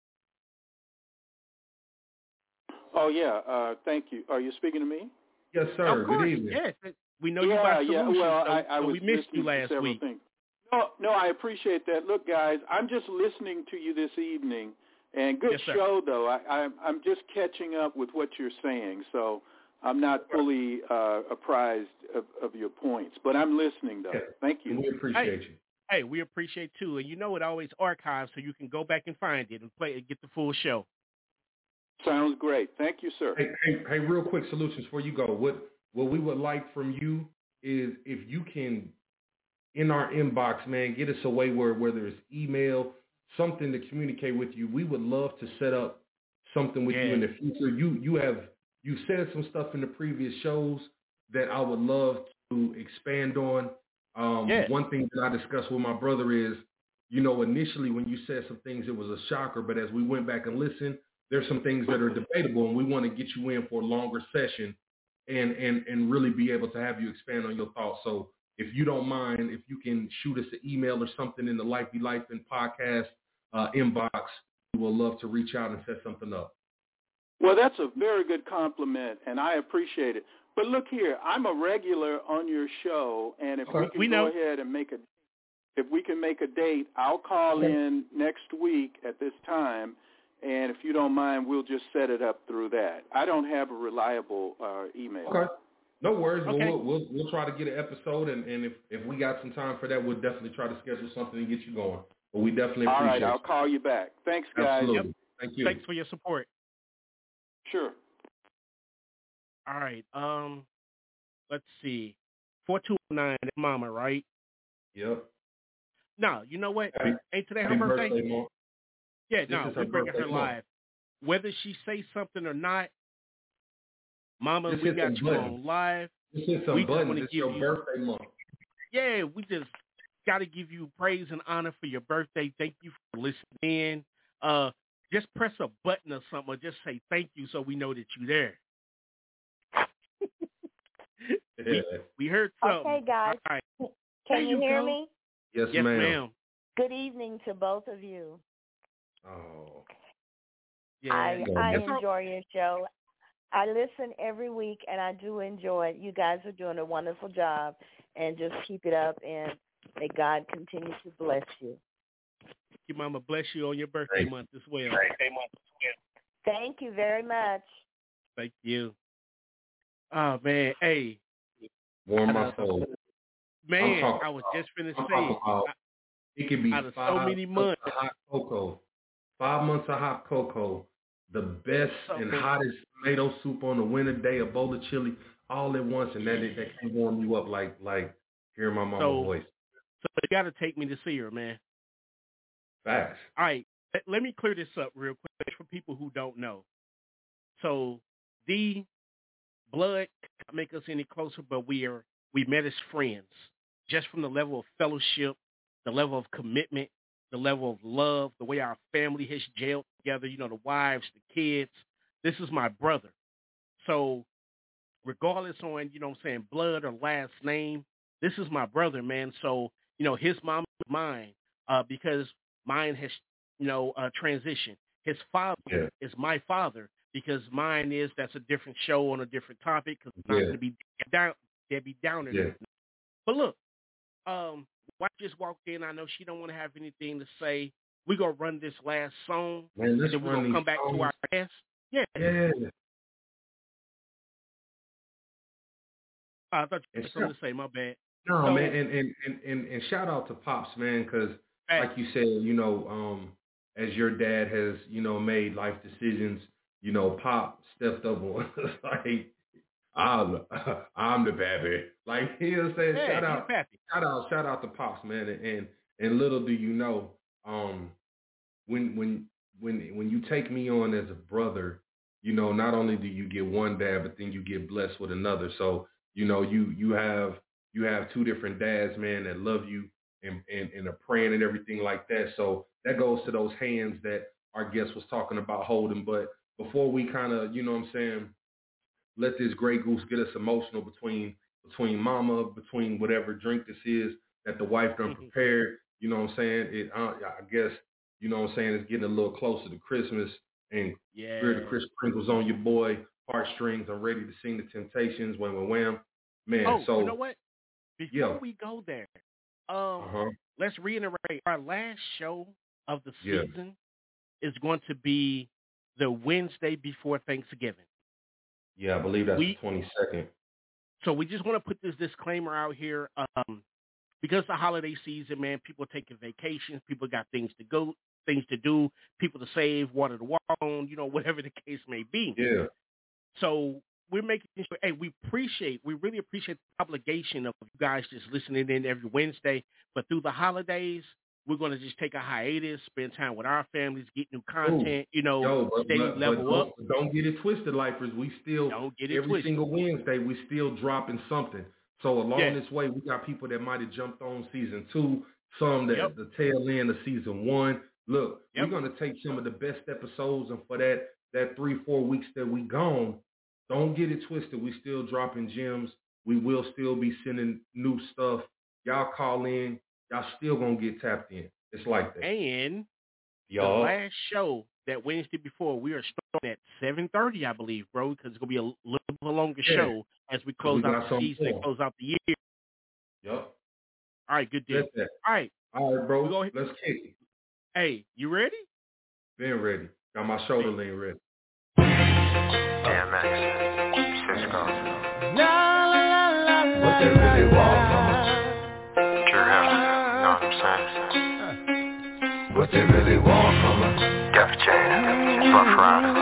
Oh, yeah. Uh, thank you. Are you speaking to me? Yes, sir. Of course, Good evening. yes. We know yeah, you by yeah. Solutions, Well, so, I, I so was we missed you last several week. Things. No, no, I appreciate that. Look, guys, I'm just listening to you this evening, and good yes, show, though. I, I'm, I'm just catching up with what you're saying, so I'm not fully uh, apprised of, of your points, but I'm listening, though. Yeah. Thank you. And we appreciate hey, you. Hey, we appreciate too, and you know it always archives, so you can go back and find it and play and get the full show. Sounds great. Thank you, sir. Hey, hey, hey, real quick Solutions before you go. What what we would like from you is if you can, in our inbox, man, get us a way where whether it's email, something to communicate with you. We would love to set up something with yeah. you in the future. You you have you said some stuff in the previous shows that I would love to expand on. Um, yeah. One thing that I discussed with my brother is, you know, initially when you said some things, it was a shocker, but as we went back and listened, there's some things that are debatable, and we want to get you in for a longer session and, and, and really be able to have you expand on your thoughts. So if you don't mind, if you can shoot us an email or something in the Life Be Life and podcast uh, inbox, we will love to reach out and set something up. Well, that's a very good compliment, and I appreciate it. But look here, I'm a regular on your show, and if Okay. we can We go know. ahead and make a, if we can make a date, I'll call Okay. in next week at this time, and if you don't mind, we'll just set it up through that. I don't have a reliable uh, email. Okay. No worries. Okay. We'll, we'll we'll try to get an episode, and, and if, if we got some time for that, we'll definitely try to schedule something and get you going. But we definitely All appreciate right, I'll it. call you back. Thanks, guys. Absolutely. Yep. Thank you. Thanks for your support. Sure. All right. Um, let's see. four two nine, Mama, right? Yep. No, you know what? Happy, Ain't today her happy birthday? birthday, Mom. Yeah, This no, is her we bringing birthday her month. live. Whether she say something or not, Mama, Just we hit got some you buttons. on live. Just hit some We just buttons. wanna It's give your you- birthday month. Yeah, we just got to give you praise and honor for your birthday. Thank you for listening in. Uh, just press a button or something, or just say thank you so we know that you're there. we, we heard something. Okay, guys. All right. Can There you you hear go. me? Yes, Yes, ma'am. ma'am. Good evening to both of you. Oh. Yeah. I, Go I ahead. enjoy your show. I listen every week, and I do enjoy it. You guys are doing a wonderful job, and just keep it up, and may God continue to bless you. Your Mama bless you on your birthday Thank month as well. Thank you very much. Thank you. Oh, man. Hey, Warm my Uh, soul. man, talking I was just finna I'm say talking it. about it could be Out of so five many months months. of hot cocoa. Five months of hot cocoa. The best So and many- hottest tomato soup on a winter day, a bowl of chili, all at once, and that that can warm you up like like hearing my mama's So- voice. So you got to take me to see her, man. Facts. All right, let, let me clear this up real quick for people who don't know. So, the blood can't make us any closer, but we are we met as friends, just from the level of fellowship, the level of commitment, the level of love, the way our family has gelled together. You know, the wives, the kids. This is my brother. So, regardless on you know, what I'm saying blood or last name, this is my brother, man. So, you know, his mom is mine, uh, because mine has, you know, uh, transitioned. His father Yeah. is my father because mine is, that's a different show on a different topic because it's not Yeah. going to be down, Debbie Downer. Yeah. But look, um, wife just walked in. I know she don't want to have anything to say. We're going to run this last song, Man, and let's then we're run going to these come back songs. to our guest. Yeah. Yeah. I thought you And had something to say. My bad. No, So- man, and, and, and, and, and shout out to Pops, man, because Hey, like you said, you know, um, as your dad has, you know, made life decisions, you know, Pop stepped up on like, I'm, I'm the baby. Like he'll say, yeah, shout he's out, happy. shout out, shout out to Pops, man, and, and and little do you know, um, when when when when you take me on as a brother, you know, not only do you get one dad, but then you get blessed with another. So you know, you you have you have two different dads, man, that love you and and, and are praying and everything like that. So that goes to those hands that our guest was talking about holding. But before we kind of, you know what I'm saying, let this Grey Goose get us emotional between between mama, between whatever drink this is that the wife done prepared. You know what I'm saying? It, uh, I guess, you know what I'm saying, it's getting a little closer to Christmas, and Yeah. Spirit of Chris Sprinkles on your boy, heartstrings. I'm ready to sing the Temptations, wham, wham, wham. Man, Oh, so, you know what? Before yeah. we go there, um, uh-huh. let's reiterate our last show of the Yeah. season is going to be the Wednesday before Thanksgiving. Yeah, I believe that's We- the twenty-second. So we just want to put this disclaimer out here. Um, because the holiday season, man, people are taking vacations, people got things to go, things to do, people to save, water to walk on, you know, whatever the case may be. Yeah. So we're making sure, hey, we appreciate, we really appreciate the obligation of you guys just listening in every Wednesday. But through the holidays, we're going to just take a hiatus, spend time with our families, get new content, you know, Yo, but, steady but, level but up. don't, don't get it twisted, lifers. We still, Don't get it every twisted. single Wednesday, we still dropping something. So along Yeah. this way, we got people that might have jumped on season two, some that Yep. the tail end of season one. Look, Yep. we're going to take some of the best episodes, and for that, that three, four weeks that we gone, don't get it twisted. We still dropping gems. We will still be sending new stuff. Y'all call in. Y'all still gonna get tapped in. It's like that. And Y'all. the last show that Wednesday before, we are starting at seven thirty, I believe, bro, because it's going to be a little bit longer yeah. show as we close we out the season and close out the year. Yep. All right, good deal. All right. All right, bro. Go Let's kick it. Hey, you ready? Been ready. Got my shoulder lean ready. D M X, Cisco. What they really want from us? True Hamilton, you know what I'm saying? What they really want from us? Def Jam, Rough Riders.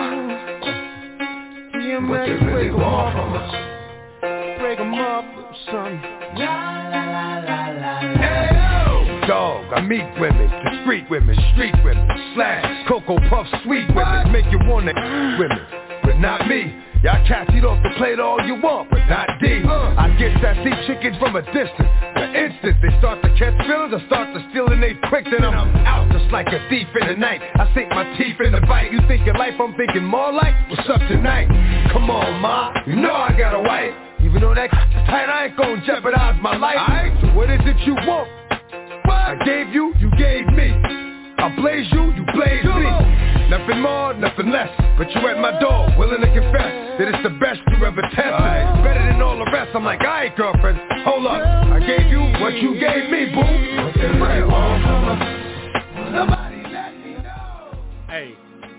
What they really want from us? Break them up, son. La la la la la. Hey yo! Dog, I meet women, discreet women, street women, slash, Cocoa Puff, sweet women, make you wanna women, but not me. Y'all cats eat off the plate all you want, but not D. I get sassy chickens from a distance. The instant they start to catch feelings, I start to steal and they quick, then I'm out just like a thief in the night. I sink my teeth in the bite. You thinking life, I'm thinking more like, what's up tonight? Come on, ma, you know I got a wife. Even though that tight, I ain't gon' jeopardize my life. Right. So what is it you want? What? I gave you, you gave me. I blaze you, you blaze me. Nothing more, nothing less. But you at my door, willing to confess that it's the best you ever tested. Right. Better than all the rest. I'm like, alright, girlfriend, hold up. I gave you what you gave me, boo. What they really want from us? Somebody let me know. Hey,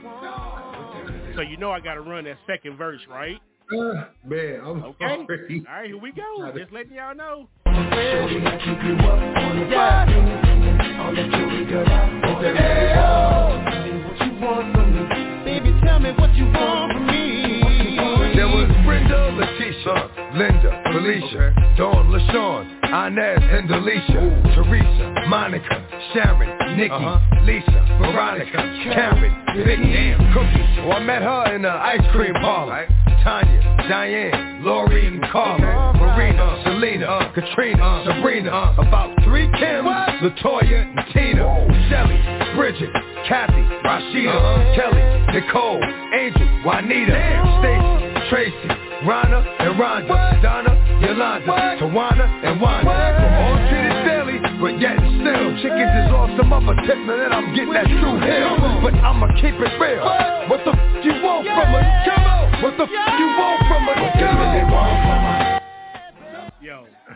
so you know I gotta run that second verse, right? Uh, man, I'm okay. sorry. All right, here we go. Just letting y'all know. Shorty, I keep you up on the yeah. On the jury, girl, I'm on the hey, yo. Tell me what you want from me. Baby, tell me what you want from me. There was Brenda, Letitia, Linda, Felicia, okay. Dawn, LaShawn, Inez, and Delisha, Ooh. Teresa, Monica, Sharon, Nikki, uh-huh. Lisa, Veronica, Karen, Big Damn, Cookie. Oh, I met her in the ice cream parlor. Right. Tanya, Diane, Lori, and Carla, Marina, Selena, uh, Katrina, uh, Sabrina, uh, about three Kims, Latoya, and Tina, Shelly, Bridget, Kathy, Rashida, uh-huh. Kelly, Nicole, Angel, Juanita, Stacy, Tracy, Rana, and Rhonda, what? Donna, Yolanda, what? Tawana, and Wanda. From all treated fairly, but yet still, chickens is off some other tip, and then I'm getting that true hill. But I'ma keep it real. What, what the f*** you want yeah. from us? Come on! What the f*** you want from us? What you really want from us? Yo.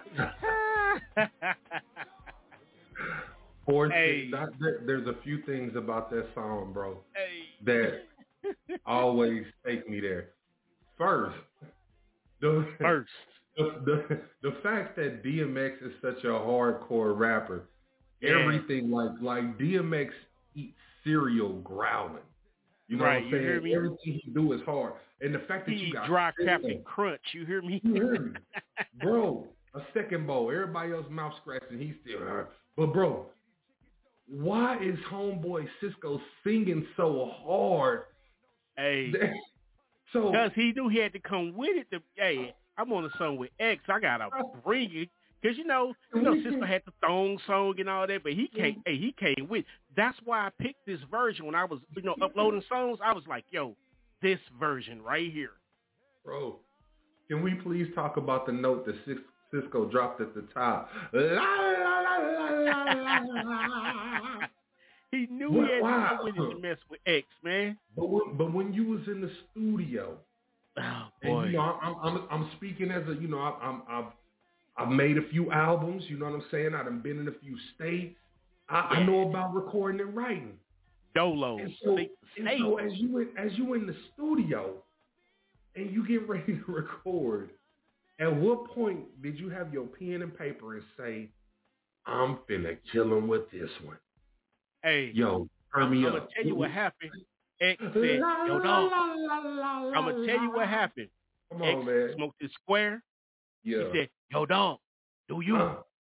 Horse, hey. that, there, there's a few things about that song, bro, hey. that always take me there. First, the, First. The, the, the fact that D M X is such a hardcore rapper, yeah. everything like like D M X eats cereal growling. You know right, what I'm saying? You hear me? Everything he do is hard. And the fact that he you got dry Captain Crunch, you hear me? You hear me? Bro, a second bowl. Everybody else mouth scratching, he still hurt. But bro, why is homeboy Cisco singing so hard? Hey. That, so because he knew he had to come with it to hey, I'm on a song with X, I gotta bring it. Cause you know, you know, Cisco had the thong song and all that, but he came, hey, he came with. That's why I picked this version when I was, you know, uploading songs. I was like, yo, this version right here, bro. Can we please talk about the note that Cisco dropped at the top? La, la, la, la, la, la. He knew what, he had wow. to come with it to mess with X, man. But when, but when you was in the studio, oh boy, and you know, I'm I'm I'm speaking as a, you know, I, I'm I've. I've made a few albums, you know what I'm saying? I've been in a few states. I, yeah. I know about recording and writing. Dolo. And so, and so as you in, as you in the studio and you get ready to record, at what point did you have your pen and paper and say, I'm finna kill him with this one? Hey, yo, turn me I'm up. gonna tell you what happened. X said, yo, dog. I'm gonna tell you what happened. Come X on, man. smoked his square. Yeah. He said, yo, dog, do you? Uh.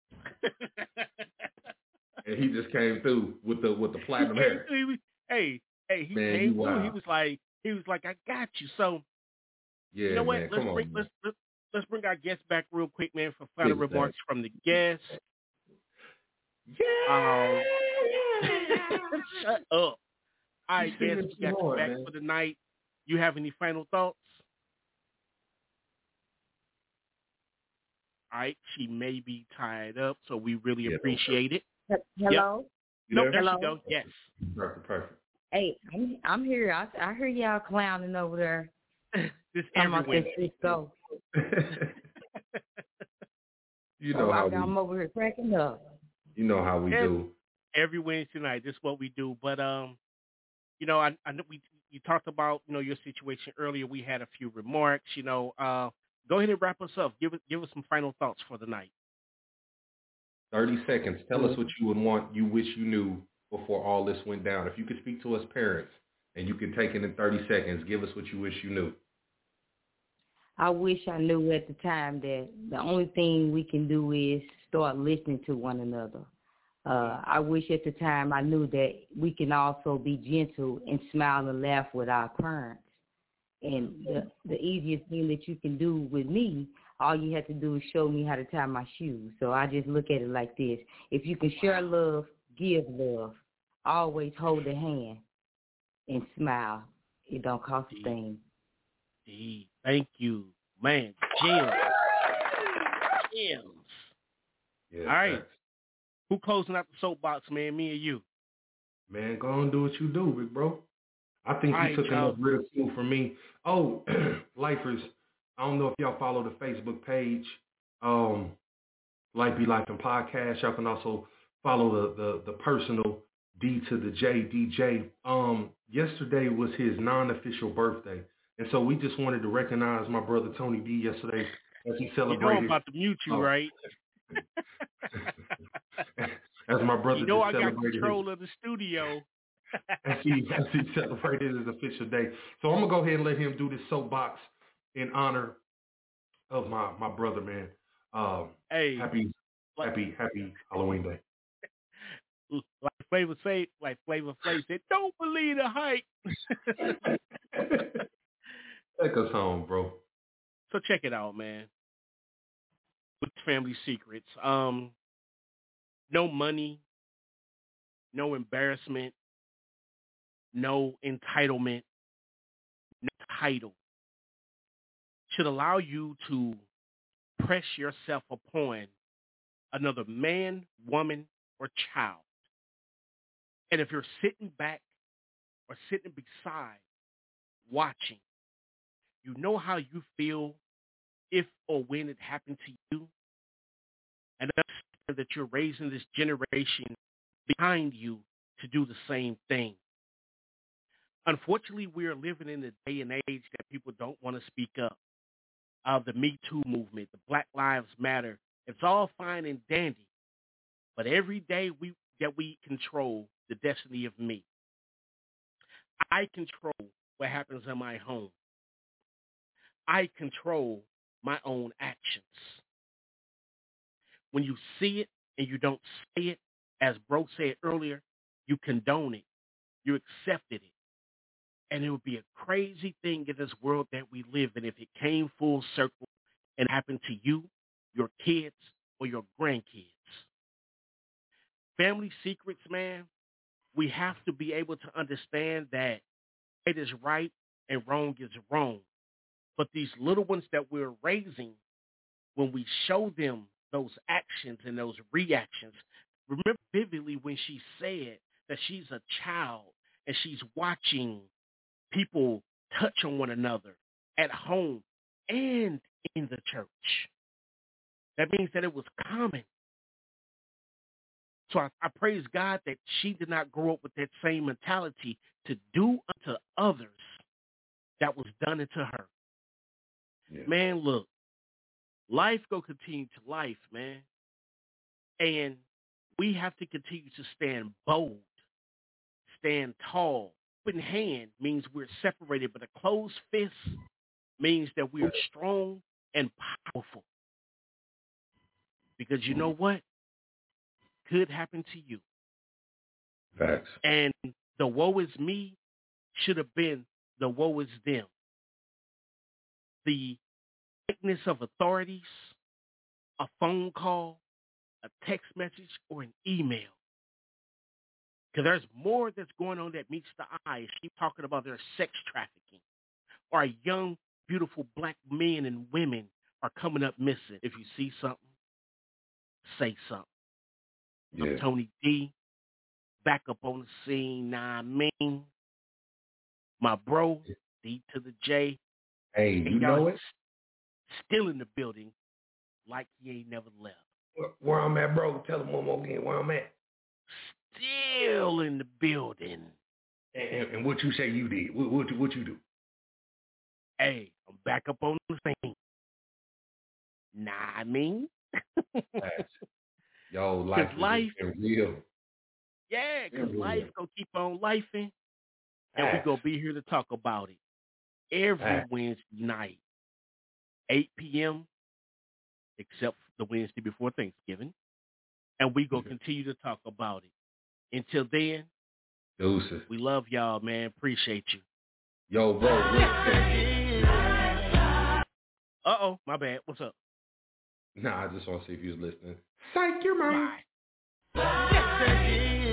And he just came through with the with the platinum hair. He was, hey, hey, he man, came through. Wow. He was like, he was like, I got you. So, yeah, you know what? Man, let's come bring on, let's, let's let's bring our guests back real quick, man, for final Big remarks thanks. from the guests. Yeah. Um, shut up. All right, guests, we got hard, you back man. for the night. you have any final thoughts? All right, she may be tied up, so we really Yeah. appreciate it. Hello? Yep. Nope, there Hello? she go. Yes. Perfect, perfect. Hey, I'm, I'm here. I, I hear y'all clowning over there. This I'm every about Wednesday. to go. You So know how I, we, I'm over here cracking up. you know how we Every- do. Every Wednesday night, this is what we do. But um, you know, I, I know we you talked about you know your situation earlier. We had a few remarks. You know, uh, go ahead and wrap us up. Give us give us some final thoughts for the night. thirty seconds. Tell us what you would want, you wish you knew before all this went down. If you could speak to us parents and you could take it in thirty seconds, give us what you wish you knew. I wish I knew at the time that the only thing we can do is start listening to one another. Uh, I wish at the time I knew that we can also be gentle and smile and laugh with our parents. And the, the easiest thing that you can do with me, all you have to do is show me how to tie my shoes. So I just look at it like this. If you can share love, give love. Always hold a hand and smile. It don't cost a thing. Indeed. Thank you, man. Gems. Gems. Yeah, All right. thanks. Who closing out the soapbox, man? Me or you? Man, go and do what you do, big bro. I think All you right, took y'all. enough ridicule from me. Oh, lifers, I don't know if y'all follow the Facebook page, um, Life Be Life and Podcast. Y'all can also follow the, the, the personal D to the J, D J. Um, yesterday was his non-official birthday. And so we just wanted to recognize my brother Tony D yesterday as he You know celebrated. I'm about to mute you, Oh. right? As my brother You know I just got celebrated control his, of the studio. as he as he celebrated his official day. So I'm gonna go ahead and let him do this soapbox in honor of my my brother, man. Um, Hey, happy like- happy happy Halloween day. like Flavor say, like Flavor Flav said, don't believe the hype. Take us home, bro. So check it out, man. With family secrets, um, no money, no embarrassment, no entitlement, no title should allow you to press yourself upon another man, woman, or child. And if you're sitting back or sitting beside, watching, you know how you feel if or when it happened to you. And understand that you're raising this generation behind you to do the same thing. Unfortunately, we are living in a day and age that people don't want to speak up. Uh, the Me Too movement, the Black Lives Matter, it's all fine and dandy. But every day we that we control the destiny of me. I control what happens in my home. I control my own actions. When you see it and you don't say it, as Bro said earlier, you condone it. You accepted it. And it would be a crazy thing in this world that we live in if it came full circle and happened to you, your kids, or your grandkids. Family secrets, man, we have to be able to understand that right is right and wrong is wrong. But these little ones that we're raising, when we show them those actions and those reactions, remember vividly when she said that she's a child and she's watching people touch on one another at home and in the church. That means that it was common. So I, I praise God that she did not grow up with that same mentality to do unto others that was done unto her. Yeah. Man, look, life go continue to life, man. And we have to continue to stand bold, stand tall. Open hand means we're separated, but a closed fist means that we are strong and powerful. Because you know what? Could happen to you. Facts. And the woe is me should have been the woe is them. The likeness of authorities, a phone call, a text message, or an email. Because there's more that's going on that meets the eye. She's talking about their sex trafficking. our young, beautiful black men and women are coming up missing. If you see something, say something. Yeah. I'm Tony D, back up on the scene. Nah, I mean, my bro, D to the J. Hey, and you y'all know it. Still in the building, like he ain't never left. Where, where I'm at, bro? Tell him one more again. Where I'm at? Still in the building. And, and, and what you say you did? What what, what you do? Hey, I'm back up on the scene. Nah, I mean. Yo, life is life, real. Yeah, because real. life gonna keep on lifing, and we Facts. gonna be here to talk about it every Facts. Wednesday night, eight p.m., except the Wednesday before Thanksgiving, and we gonna continue to talk about it. Until then, Deuces. we love y'all, man. Appreciate you. Yo, bro. Uh-oh, my bad. What's up? Nah, I just want to see if you was listening. Psych your mind. Bye.